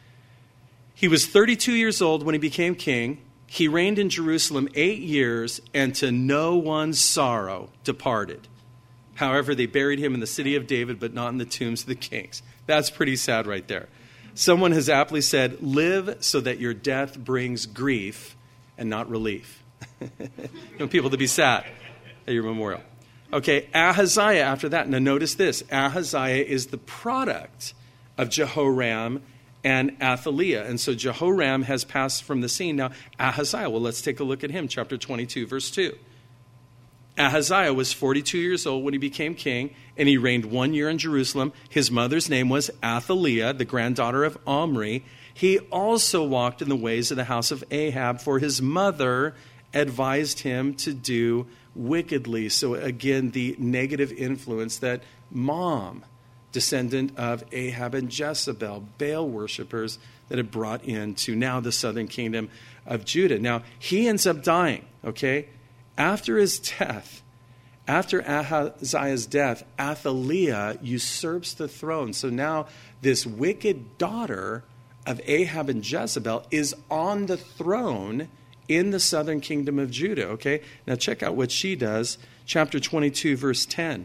He was thirty-two years old when he became king. He reigned in Jerusalem eight years, and to no one's sorrow departed. However, they buried him in the city of David, but not in the tombs of the kings. That's pretty sad right there. Someone has aptly said, live so that your death brings grief and not relief. You want people to be sad at your memorial. Okay, Ahaziah after that. Now notice this. Ahaziah is the product of Jehoram and Athaliah. And so Jehoram has passed from the scene. Now Ahaziah, well, let's take a look at him. Chapter twenty-two, verse two. Ahaziah was forty-two years old when he became king, and he reigned one year in Jerusalem. His mother's name was Athaliah, the granddaughter of Omri. He also walked in the ways of the house of Ahab, for his mother advised him to do wickedly. So again, the negative influence that mom, descendant of Ahab and Jezebel, Baal worshipers, that had brought into now the southern kingdom of Judah. Now, he ends up dying, okay? After his death, after Ahaziah's death, Athaliah usurps the throne. So now this wicked daughter of Ahab and Jezebel is on the throne in the southern kingdom of Judah, okay? Now check out what she does. Chapter twenty-two, verse ten.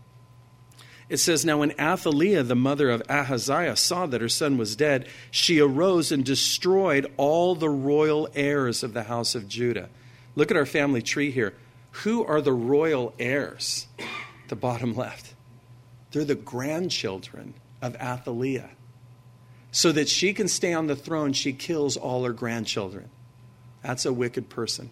It says, now when Athaliah, the mother of Ahaziah, saw that her son was dead, she arose and destroyed all the royal heirs of the house of Judah. Look at our family tree here. Who are the royal heirs? The bottom left. They're the grandchildren of Athaliah. So that she can stay on the throne, she kills all her grandchildren. That's a wicked person.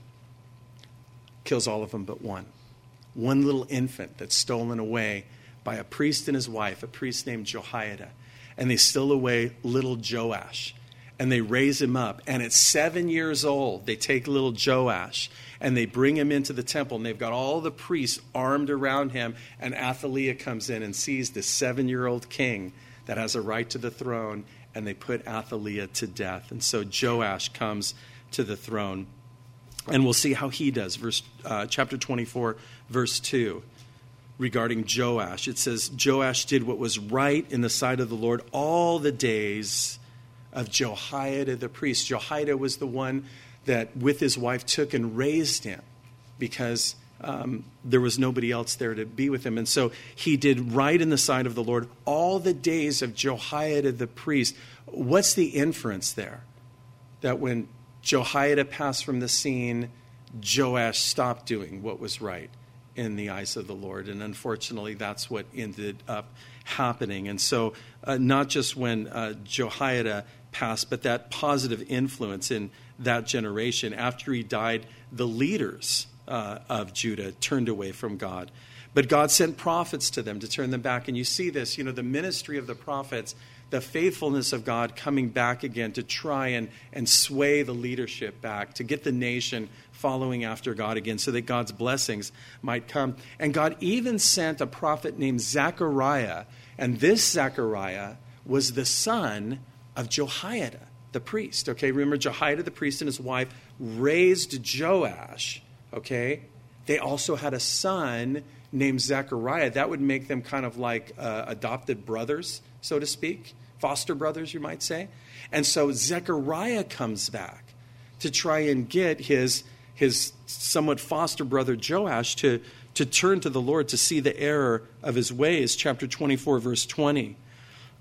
Kills all of them but one. One little infant that's stolen away by a priest and his wife, a priest named Jehoiada. And they steal away little Joash. And they raise him up. And at seven years old, they take little Joash and they bring him into the temple. And they've got all the priests armed around him. And Athaliah comes in and sees this seven-year-old king that has a right to the throne. And they put Athaliah to death. And so Joash comes to the throne. And we'll see how he does. Verse uh, chapter twenty-four, verse two. Regarding Joash, it says, Joash did what was right in the sight of the Lord all the days of Jehoiada the priest. Jehoiada was the one that with his wife took and raised him because um, there was nobody else there to be with him. And so he did right in the sight of the Lord all the days of Jehoiada the priest. What's the inference there? That when Jehoiada passed from the scene, Joash stopped doing what was right in the eyes of the Lord. And unfortunately, that's what ended up happening. And so uh, not just when uh, Jehoiada passed, but that positive influence in that generation. After he died, the leaders uh, of Judah turned away from God. But God sent prophets to them to turn them back. And you see this, you know, the ministry of the prophets, the faithfulness of God coming back again to try and, and sway the leadership back, to get the nation following after God again so that God's blessings might come. And God even sent a prophet named Zechariah. And this Zechariah was the son of Jehoiada, the priest. Okay, remember Jehoiada, the priest, and his wife raised Joash. Okay, they also had a son named Zechariah. That would make them kind of like uh, adopted brothers, so to speak. Foster brothers, you might say. And so Zechariah comes back to try and get his his somewhat foster brother Joash to, to turn to the Lord, to see the error of his ways. Chapter twenty-four, verse twenty.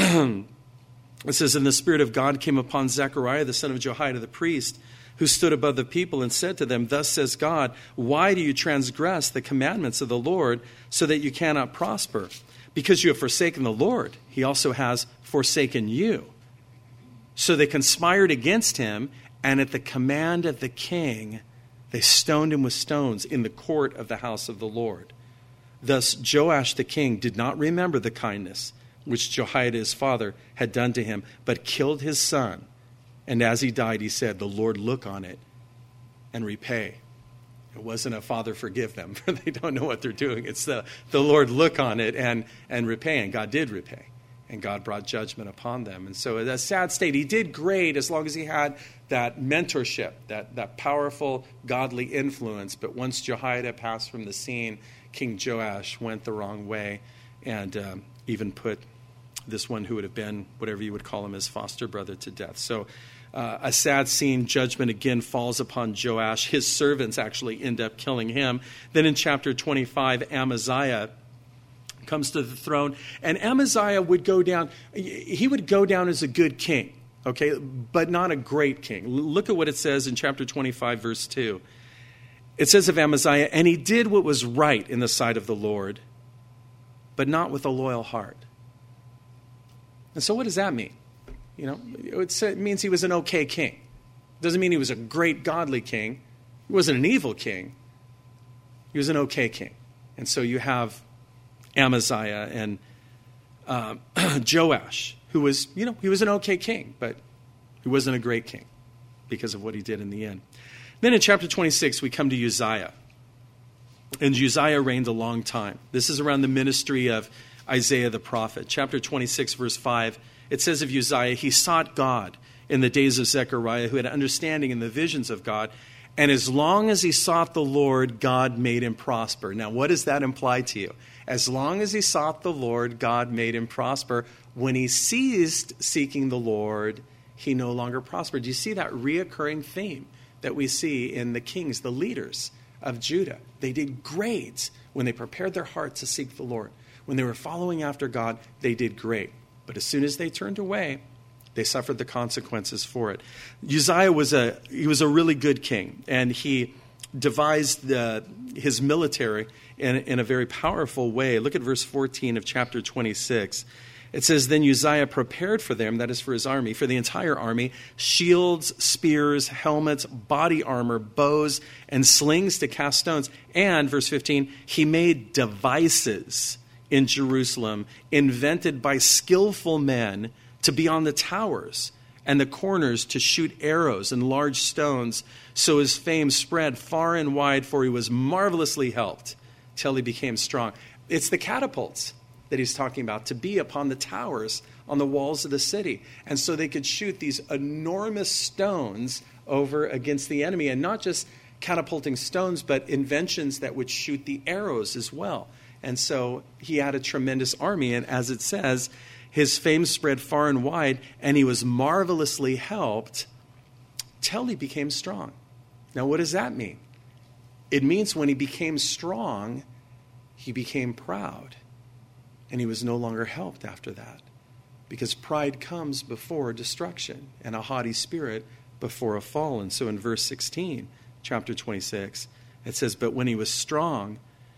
it says, and the Spirit of God came upon Zechariah, the son of Jehoiada the priest, who stood above the people and said to them, thus says God, why do you transgress the commandments of the Lord so that you cannot prosper? Because you have forsaken the Lord, he also has forsaken you. So they conspired against him, and at the command of the king, they stoned him with stones in the court of the house of the Lord. Thus Joash the king did not remember the kindness which Jehoiada his father had done to him, but killed his son. And as he died, he said, the Lord look on it and repay. It wasn't a Father forgive them, for they don't know what they're doing. It's the, the Lord look on it and, and repay. And God did repay. And God brought judgment upon them. And so it's a sad state. He did great as long as he had that mentorship, that, that powerful godly influence. But once Jehoiada passed from the scene, King Joash went the wrong way and um, even put this one who would have been, whatever you would call him, his foster brother to death. So uh, a sad scene. Judgment again falls upon Joash. His servants actually end up killing him. Then in chapter twenty-five, Amaziah comes to the throne, and Amaziah would go down, he would go down as a good king, okay, but not a great king. Look at what it says in chapter twenty-five, verse two. It says of Amaziah, and he did what was right in the sight of the Lord, but not with a loyal heart. And so what does that mean? You know, it means he was an okay king. It doesn't mean he was a great godly king. He wasn't an evil king. He was an okay king. And so you have Amaziah and uh, Joash, who was, you know, he was an okay king, but he wasn't a great king because of what he did in the end. Then in chapter twenty-six, we come to Uzziah. And Uzziah reigned a long time. This is around the ministry of Isaiah the prophet. Chapter twenty-six, verse five, it says of Uzziah, he sought God in the days of Zechariah, who had understanding in the visions of God. And as long as he sought the Lord, God made him prosper. Now, what does that imply to you? As long as he sought the Lord, God made him prosper. When he ceased seeking the Lord, he no longer prospered. Do you see that reoccurring theme that we see in the kings, the leaders of Judah? They did great when they prepared their hearts to seek the Lord. When they were following after God, they did great. But as soon as they turned away, they suffered the consequences for it. Uzziah was a he was a really good king, and he devised the, his military in, in a very powerful way. Look at verse fourteen of chapter twenty-six. It says, then Uzziah prepared for them, that is for his army, for the entire army, shields, spears, helmets, body armor, bows, and slings to cast stones. And, verse fifteen, he made devices in Jerusalem, invented by skillful men to be on the towers and the corners to shoot arrows and large stones. So his fame spread far and wide, for he was marvelously helped till he became strong. It's the catapults that he's talking about, to be upon the towers on the walls of the city. And so they could shoot these enormous stones over against the enemy, and not just catapulting stones, but inventions that would shoot the arrows as well. And so he had a tremendous army, and as it says, his fame spread far and wide, and he was marvelously helped till he became strong. Now, what does that mean? It means when he became strong, he became proud. And he was no longer helped after that. Because pride comes before destruction, and a haughty spirit before a fall. And so in verse sixteen, chapter twenty-six, it says, But when he was strong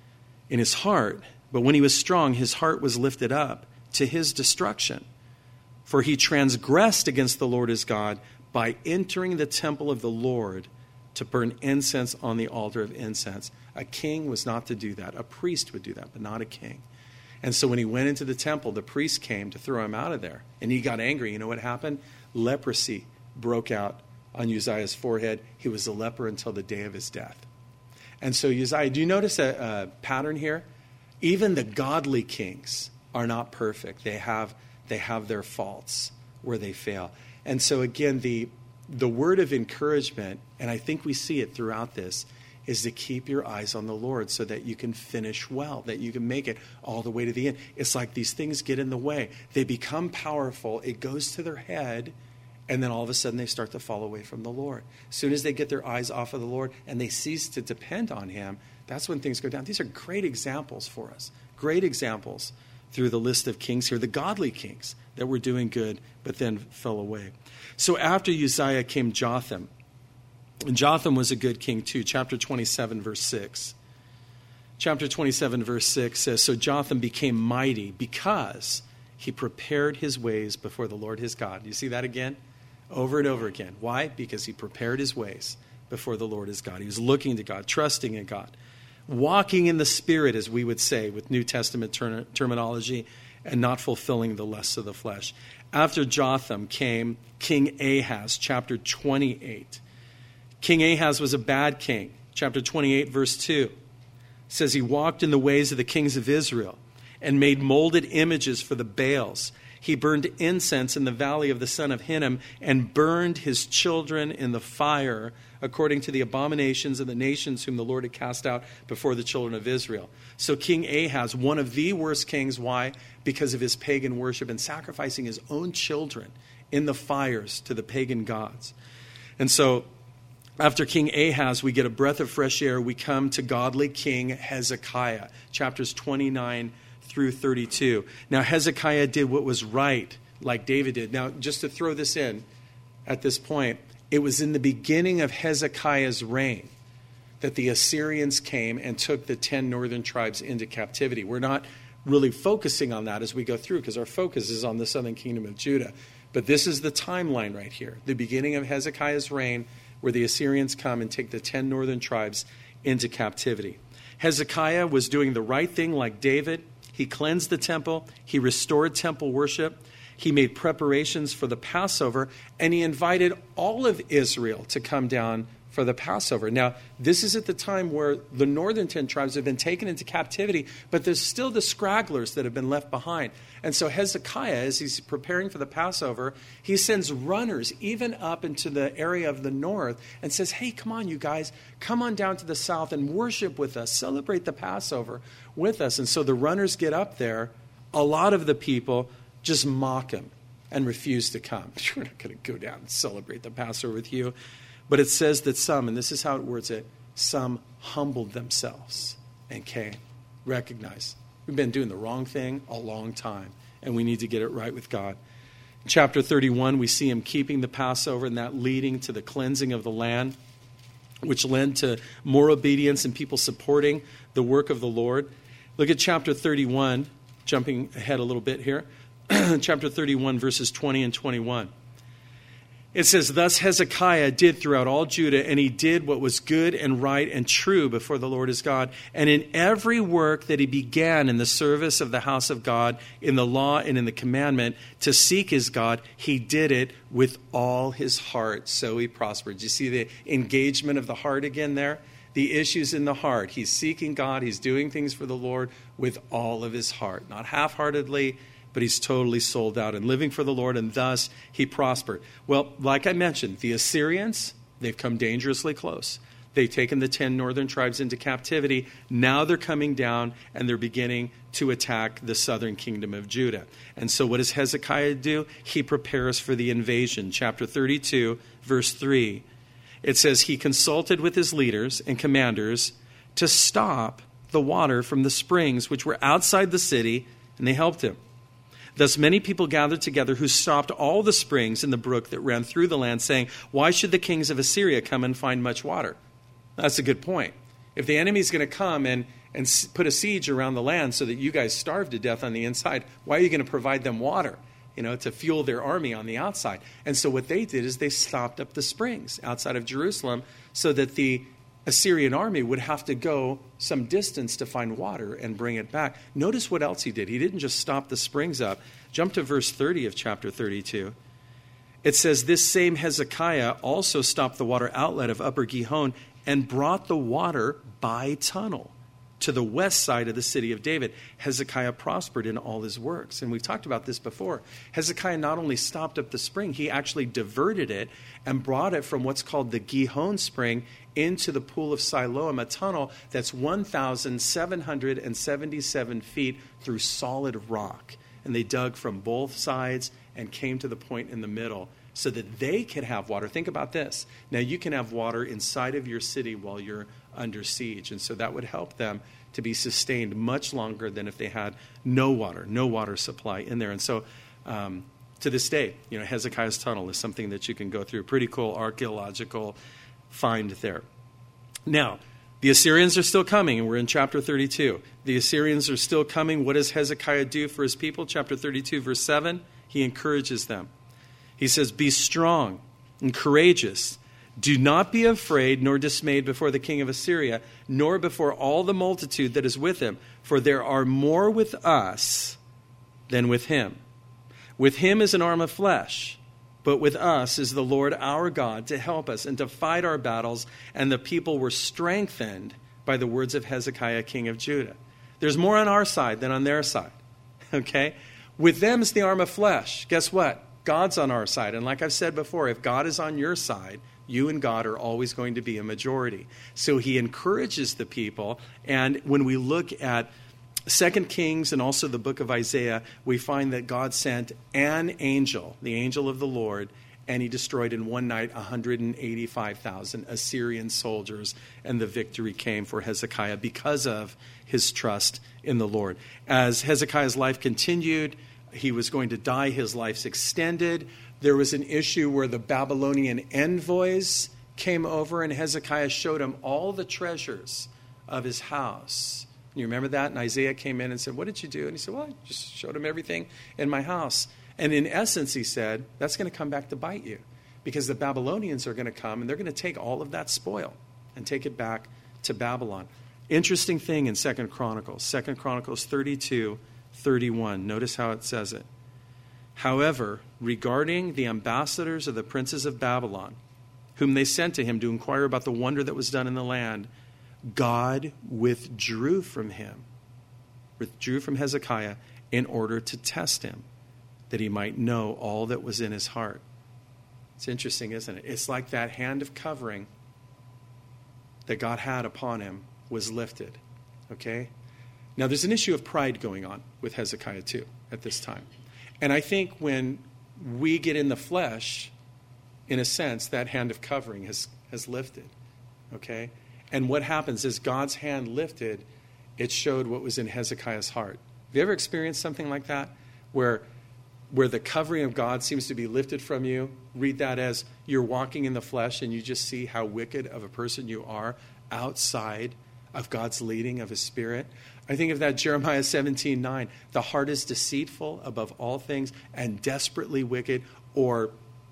in his heart, but when he was strong, his heart was lifted up to his destruction. For he transgressed against the Lord his God by entering the temple of the Lord to burn incense on the altar of incense. A king was not to do that. A priest would do that, but not a king. And so when he went into the temple, the priest came to throw him out of there. And he got angry. You know what happened? Leprosy broke out on Uzziah's forehead. He was a leper until the day of his death. And so Uzziah, do you notice a, a pattern here? Even the godly kings are not perfect. They have they have their faults where they fail. And so again, the the word of encouragement, and I think we see it throughout this, is to keep your eyes on the Lord so that you can finish well, that you can make it all the way to the end. It's like these things get in the way. They become powerful. It goes to their head, and then all of a sudden they start to fall away from the Lord. As soon as they get their eyes off of the Lord and they cease to depend on him, that's when things go down. These are great examples for us, great examples through the list of kings here, the godly kings that were doing good but then fell away. So after Uzziah came Jotham. And Jotham was a good king too. Chapter twenty-seven, verse six. Chapter twenty-seven, verse six says, so Jotham became mighty because he prepared his ways before the Lord his God. You see that again? Over and over again. Why? Because he prepared his ways before the Lord his God. He was looking to God, trusting in God, walking in the Spirit, as we would say with New Testament ter- terminology, and not fulfilling the lusts of the flesh. After Jotham came King Ahaz, chapter twenty-eight. King Ahaz was a bad king. Chapter twenty-eight, verse two says he walked in the ways of the kings of Israel and made molded images for the Baals. He burned incense in the valley of the son of Hinnom and burned his children in the fire according to the abominations of the nations whom the Lord had cast out before the children of Israel. So King Ahaz, one of the worst kings, why? Because of his pagan worship and sacrificing his own children in the fires to the pagan gods. And so after King Ahaz, we get a breath of fresh air. We come to godly King Hezekiah, chapters twenty-nine through thirty-two. Now, Hezekiah did what was right, like David did. Now, just to throw this in at this point, it was in the beginning of Hezekiah's reign that the Assyrians came and took the ten northern tribes into captivity. We're not really focusing on that as we go through because our focus is on the southern kingdom of Judah. But this is the timeline right here, the beginning of Hezekiah's reign, where the Assyrians come and take the ten northern tribes into captivity. Hezekiah was doing the right thing like David. He cleansed the temple. He restored temple worship. He made preparations for the Passover, and he invited all of Israel to come down for the Passover. Now, this is at the time where the northern ten tribes have been taken into captivity, but there's still the scragglers that have been left behind. And so Hezekiah, as he's preparing for the Passover, he sends runners even up into the area of the north and says, hey, come on, you guys, come on down to the south and worship with us, celebrate the Passover with us. And so the runners get up there. A lot of the people just mock him and refuse to come. We're not going to go down and celebrate the Passover with you. But it says that some, and this is how it words it, some humbled themselves and came. Recognize, we've been doing the wrong thing a long time, and we need to get it right with God. In chapter thirty-one, we see him keeping the Passover, and that leading to the cleansing of the land, which led to more obedience and people supporting the work of the Lord. Look at chapter thirty-one, jumping ahead a little bit here. Chapter thirty-one, verses twenty and twenty-one. It says, thus Hezekiah did throughout all Judah, and he did what was good and right and true before the Lord his God. And in every work that he began in the service of the house of God, in the law and in the commandment, to seek his God, he did it with all his heart. So he prospered. Do you see the engagement of the heart again there? The issues in the heart. He's seeking God. He's doing things for the Lord with all of his heart. Not half-heartedly, but he's totally sold out and living for the Lord, and thus he prospered. Well, like I mentioned, the Assyrians, they've come dangerously close. They've taken the ten northern tribes into captivity. Now they're coming down, and they're beginning to attack the southern kingdom of Judah. And so what does Hezekiah do? He prepares for the invasion. Chapter thirty-two, verse three. It says, he consulted with his leaders and commanders to stop the water from the springs which were outside the city, and they helped him. Thus many people gathered together who stopped all the springs in the brook that ran through the land, saying, why should the kings of Assyria come and find much water? That's a good point. If the enemy's going to come and, and put a siege around the land so that you guys starve to death on the inside, why are you going to provide them water, you know, to fuel their army on the outside? And so what they did is they stopped up the springs outside of Jerusalem so that the Assyrian army would have to go some distance to find water and bring it back. Notice what else he did. He didn't just stop the springs up. Jump to verse thirty of chapter thirty-two. It says, this same Hezekiah also stopped the water outlet of Upper Gihon and brought the water by tunnel to the west side of the city of David. Hezekiah prospered in all his works. And we've talked about this before. Hezekiah not only stopped up the spring, he actually diverted it and brought it from what's called the Gihon spring into the pool of Siloam, a tunnel that's one thousand seven hundred seventy-seven feet through solid rock. And they dug from both sides and came to the point in the middle so that they could have water. Think about this. Now, you can have water inside of your city while you're under siege. And so that would help them to be sustained much longer than if they had no water, no water supply in there. And so um, to this day, you know, Hezekiah's tunnel is something that you can go through. Pretty cool archaeological find there. Now, the Assyrians are still coming, and we're in chapter thirty-two. The Assyrians are still coming. What does Hezekiah do for his people? Chapter thirty-two, verse seven, he encourages them. He says, "Be strong and courageous. Do not be afraid nor dismayed before the king of Assyria, nor before all the multitude that is with him. For there are more with us than with him. With him is an arm of flesh, but with us is the Lord our God to help us and to fight our battles." And the people were strengthened by the words of Hezekiah, king of Judah. There's more on our side than on their side. Okay? With them is the arm of flesh. Guess what? God's on our side. And like I've said before, if God is on your side, you and God are always going to be a majority. So he encourages the people. And when we look at Second Kings and also the book of Isaiah, we find that God sent an angel, the angel of the Lord, and he destroyed in one night one hundred eighty-five thousand Assyrian soldiers, and the victory came for Hezekiah because of his trust in the Lord. As Hezekiah's life continued, he was going to die, his life's extended. There was an issue where the Babylonian envoys came over, and Hezekiah showed him all the treasures of his house. You remember that? And Isaiah came in and said, "What did you do?" And he said, "Well, I just showed him everything in my house." And in essence, he said, that's going to come back to bite you, because the Babylonians are going to come and they're going to take all of that spoil and take it back to Babylon. Interesting thing in Second Chronicles, Second Chronicles thirty-two, thirty-one. Notice how it says it. "However, regarding the ambassadors of the princes of Babylon, whom they sent to him to inquire about the wonder that was done in the land, God withdrew from him, withdrew from Hezekiah in order to test him, that he might know all that was in his heart." It's interesting, isn't it? It's like that hand of covering that God had upon him was lifted. Okay? Now, there's an issue of pride going on with Hezekiah too at this time. And I think when we get in the flesh, in a sense, that hand of covering has, has lifted. Okay? And what happens is God's hand lifted, it showed what was in Hezekiah's heart. Have you ever experienced something like that? Where, where the covering of God seems to be lifted from you? Read that as you're walking in the flesh and you just see how wicked of a person you are outside of God's leading of his Spirit. I think of that Jeremiah seventeen nine. "The heart is deceitful above all things and desperately wicked," or,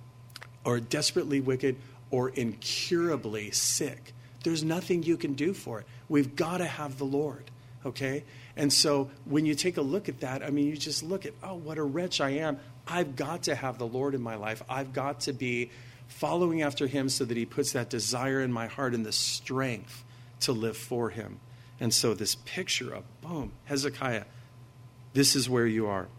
or desperately wicked or incurably sick. There's nothing you can do for it. We've got to have the Lord, okay? And so when you take a look at that, I mean, you just look at, oh, what a wretch I am. I've got to have the Lord in my life. I've got to be following after him so that he puts that desire in my heart and the strength to live for him. And so this picture of, boom, Hezekiah, this is where you are.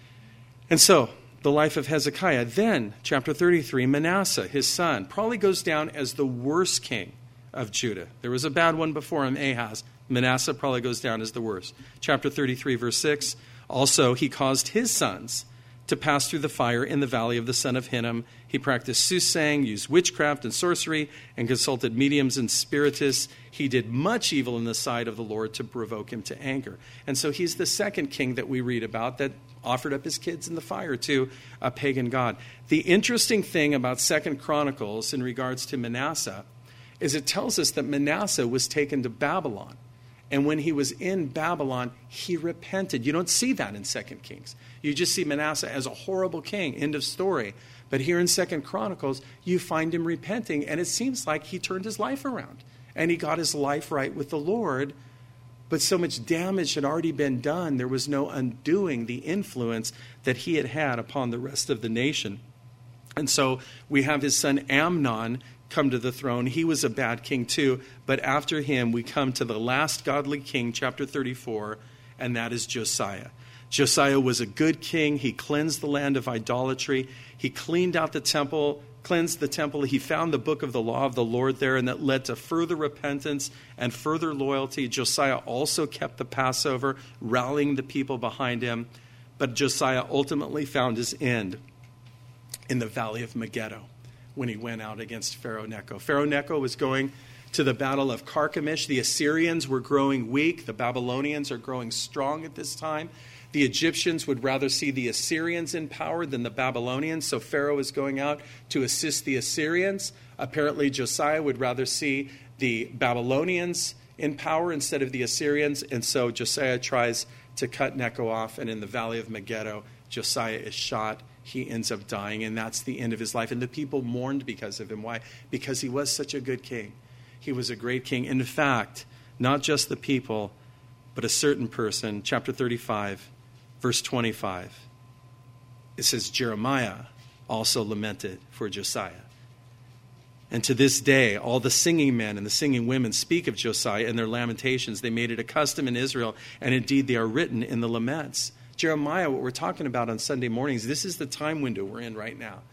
And so the life of Hezekiah. Then, chapter thirty-three, Manasseh, his son, probably goes down as the worst king of Judah. There was a bad one before him, Ahaz. Manasseh probably goes down as the worst. Chapter thirty-three, verse six. Also, he caused his sons to pass through the fire in the valley of the son of Hinnom. He practiced soothsaying, used witchcraft and sorcery, and consulted mediums and spiritists. He did much evil in the sight of the Lord to provoke him to anger. And so he's the second king that we read about that offered up his kids in the fire to a pagan god. The interesting thing about Second Chronicles in regards to Manasseh is it tells us that Manasseh was taken to Babylon. And when he was in Babylon, he repented. You don't see that in Second Kings. You just see Manasseh as a horrible king, end of story. But here in Second Chronicles, you find him repenting, and it seems like he turned his life around. And he got his life right with the Lord. But so much damage had already been done, there was no undoing the influence that he had had upon the rest of the nation. And so we have his son Amnon come to the throne. He was a bad king too, but after him we come to the last godly king, chapter thirty-four, and that is Josiah. Josiah was a good king. He cleansed the land of idolatry. He cleaned out the temple, cleansed the temple. He found the book of the law of the Lord there, and that led to further repentance and further loyalty. Josiah also kept the Passover, rallying the people behind him. But Josiah ultimately found his end in the valley of Megiddo, when he went out against Pharaoh Necho. Pharaoh Necho was going to the battle of Carchemish. The Assyrians were growing weak. The Babylonians are growing strong at this time. The Egyptians would rather see the Assyrians in power than the Babylonians, so Pharaoh is going out to assist the Assyrians. Apparently, Josiah would rather see the Babylonians in power instead of the Assyrians, and so Josiah tries to cut Necho off, and in the valley of Megiddo, Josiah is shot. He ends up dying, and that's the end of his life. And the people mourned because of him. Why? Because he was such a good king. He was a great king. In fact, not just the people, but a certain person, chapter thirty-five, verse twenty-five. It says, Jeremiah also lamented for Josiah. And to this day, all the singing men and the singing women speak of Josiah in their lamentations. They made it a custom in Israel, and indeed they are written in the laments. Jeremiah, what we're talking about on Sunday mornings, this is the time window we're in right now,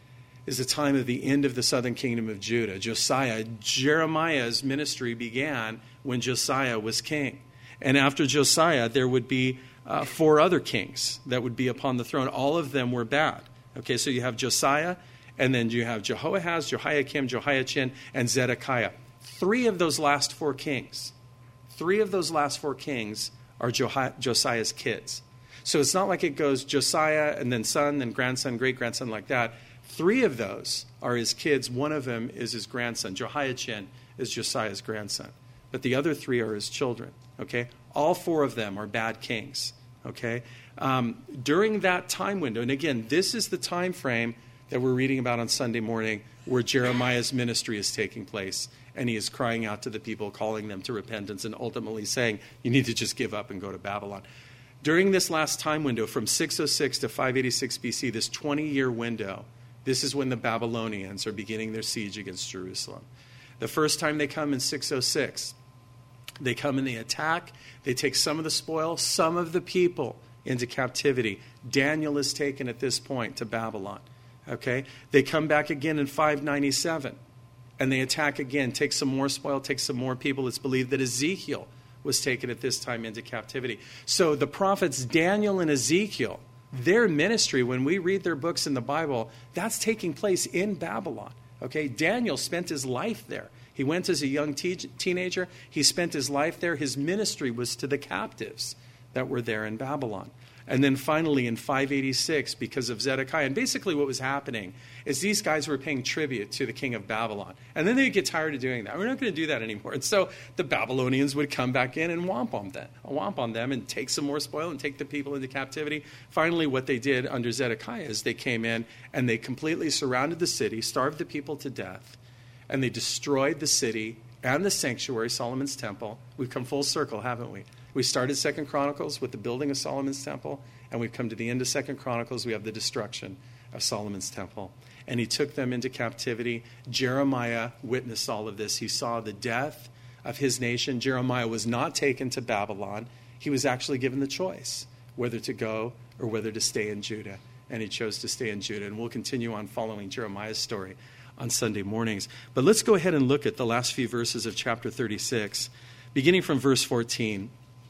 is the time of the end of the southern kingdom of Judah. Josiah, Jeremiah's ministry began when Josiah was king. And after Josiah, there would be uh, four other kings that would be upon the throne. All of them were bad. Okay, so you have Josiah, and then you have Jehoahaz, Jehoiakim, Jehoiachin, and Zedekiah. Three of those last four kings, three of those last four kings are Johi- Josiah's kids. So it's not like it goes Josiah and then son and grandson, great-grandson like that. Three of those are his kids. One of them is his grandson. Jehoiachin is Josiah's grandson. But the other three are his children. Okay? All four of them are bad kings. Okay? Um, during that time window, and again, this is the time frame that we're reading about on Sunday morning where Jeremiah's ministry is taking place. And he is crying out to the people, calling them to repentance, and ultimately saying, you need to just give up and go to Babylon. During this last time window, from six oh six to five eighty-six B C, this twenty-year window, this is when the Babylonians are beginning their siege against Jerusalem. The first time they come in six oh six, they come and they attack. They take some of the spoil, some of the people into captivity. Daniel is taken at this point to Babylon. Okay? They come back again in five ninety-seven, and they attack again, take some more spoil, take some more people. It's believed that Ezekiel was taken at this time into captivity. So the prophets Daniel and Ezekiel, their ministry, when we read their books in the Bible, that's taking place in Babylon. Okay, Daniel spent his life there. He went as a young te- teenager. He spent his life there. His ministry was to the captives that were there in Babylon. And then finally in five eighty-six, because of Zedekiah, and basically what was happening is these guys were paying tribute to the king of Babylon. And then they'd get tired of doing that. We're not going to do that anymore. And so the Babylonians would come back in and whomp on them, whomp on them and take some more spoil and take the people into captivity. Finally, what they did under Zedekiah is they came in and they completely surrounded the city, starved the people to death, and they destroyed the city and the sanctuary, Solomon's temple. We've come full circle, haven't we? We started Second Chronicles with the building of Solomon's temple, and we've come to the end of Second Chronicles. We have the destruction of Solomon's temple. And he took them into captivity. Jeremiah witnessed all of this. He saw the death of his nation. Jeremiah was not taken to Babylon. He was actually given the choice whether to go or whether to stay in Judah. And he chose to stay in Judah. And we'll continue on following Jeremiah's story on Sunday mornings. But let's go ahead and look at the last few verses of chapter thirty-six, beginning from verse fourteen.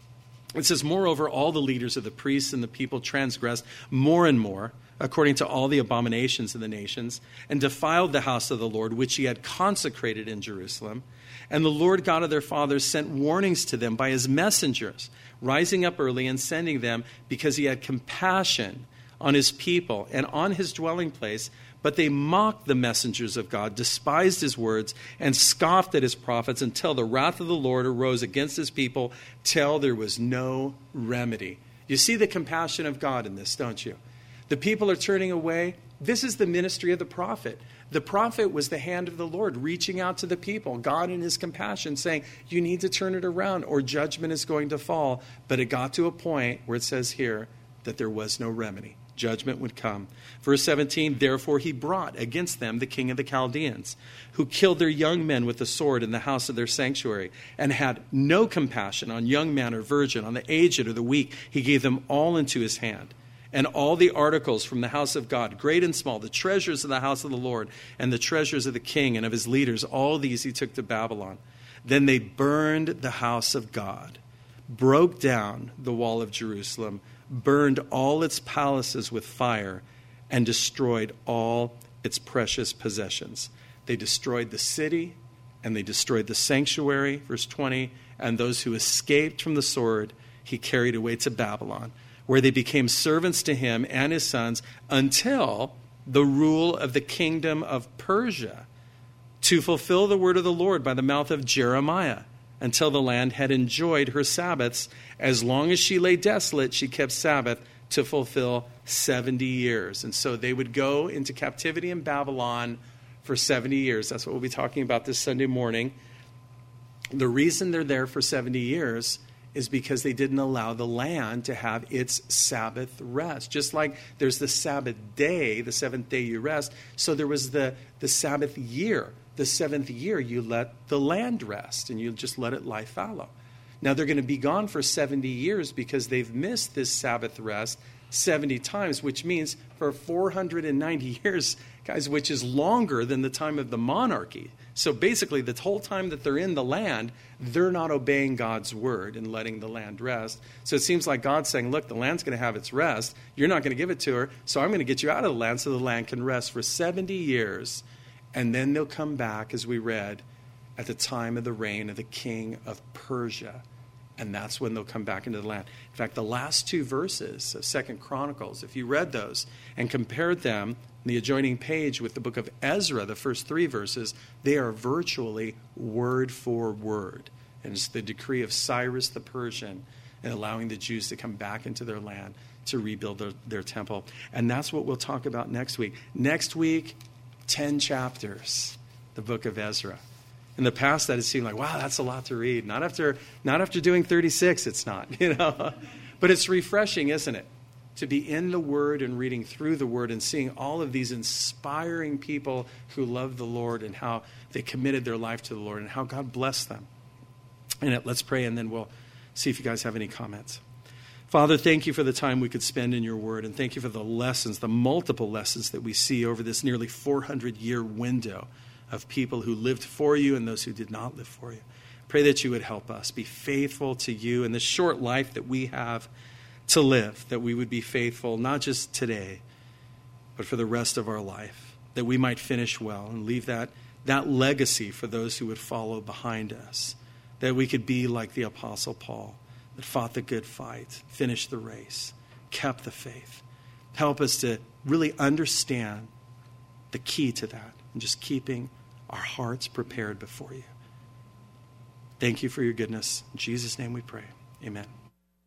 It says, moreover, all the leaders of the priests and the people transgressed more and more, according to all the abominations of the nations, and defiled the house of the Lord, which he had consecrated in Jerusalem. And the Lord God of their fathers sent warnings to them by his messengers, rising up early and sending them, because he had compassion on his people and on his dwelling place. But they mocked the messengers of God, despised his words, and scoffed at his prophets, until the wrath of the Lord arose against his people, till there was no remedy. You see the compassion of God in this, don't you? The people are turning away. This is the ministry of the prophet. The prophet was the hand of the Lord reaching out to the people, God in his compassion, saying, you need to turn it around or judgment is going to fall. But it got to a point where it says here that there was no remedy. Judgment would come. Verse seventeen, therefore he brought against them the king of the Chaldeans, who killed their young men with the sword in the house of their sanctuary, and had no compassion on young man or virgin, on the aged or the weak. He gave them all into his hand. And all the articles from the house of God, great and small, the treasures of the house of the Lord, and the treasures of the king and of his leaders, all these he took to Babylon. Then they burned the house of God, broke down the wall of Jerusalem, burned all its palaces with fire, and destroyed all its precious possessions. They destroyed the city and they destroyed the sanctuary, verse twenty, and those who escaped from the sword he carried away to Babylon, where they became servants to him and his sons until the rule of the kingdom of Persia, to fulfill the word of the Lord by the mouth of Jeremiah, until the land had enjoyed her Sabbaths. As long as she lay desolate, she kept Sabbath to fulfill seventy years. And so they would go into captivity in Babylon for seventy years. That's what we'll be talking about this Sunday morning. The reason they're there for seventy years is because they didn't allow the land to have its Sabbath rest. Just like there's the Sabbath day, the seventh day you rest, so there was the, the Sabbath year. The seventh year, you let the land rest, and you just let it lie fallow. Now, they're going to be gone for seventy years because they've missed this Sabbath rest seventy times, which means for four hundred ninety years, guys, which is longer than the time of the monarchy. So basically, the whole time that they're in the land, they're not obeying God's word and letting the land rest. So it seems like God's saying, look, the land's going to have its rest. You're not going to give it to her, so I'm going to get you out of the land so the land can rest for seventy years. And then they'll come back, as we read, at the time of the reign of the king of Persia. And that's when they'll come back into the land. In fact, the last two verses of Second Chronicles, if you read those and compared them in the adjoining page with the book of Ezra, the first three verses, they are virtually word for word. And it's the decree of Cyrus the Persian and allowing the Jews to come back into their land to rebuild their, their temple. And that's what we'll talk about next week. Next week, ten chapters, the book of Ezra. In the past, that has seemed like, wow, that's a lot to read. Not after, not after doing thirty-six, it's not, you know. But it's refreshing, isn't it? To be in the Word and reading through the Word and seeing all of these inspiring people who love the Lord and how they committed their life to the Lord and how God blessed them. And let's pray, and then we'll see if you guys have any comments. Father, thank you for the time we could spend in your Word, and thank you for the lessons, the multiple lessons that we see over this nearly four hundred year window of people who lived for you and those who did not live for you. Pray that you would help us be faithful to you in this short life that we have to live, that we would be faithful not just today, but for the rest of our life, that we might finish well and leave that, that legacy for those who would follow behind us, that we could be like the Apostle Paul, that fought the good fight, finished the race, kept the faith. Help us to really understand the key to that and just keeping our hearts prepared before you. Thank you for your goodness. In Jesus' name we pray. Amen.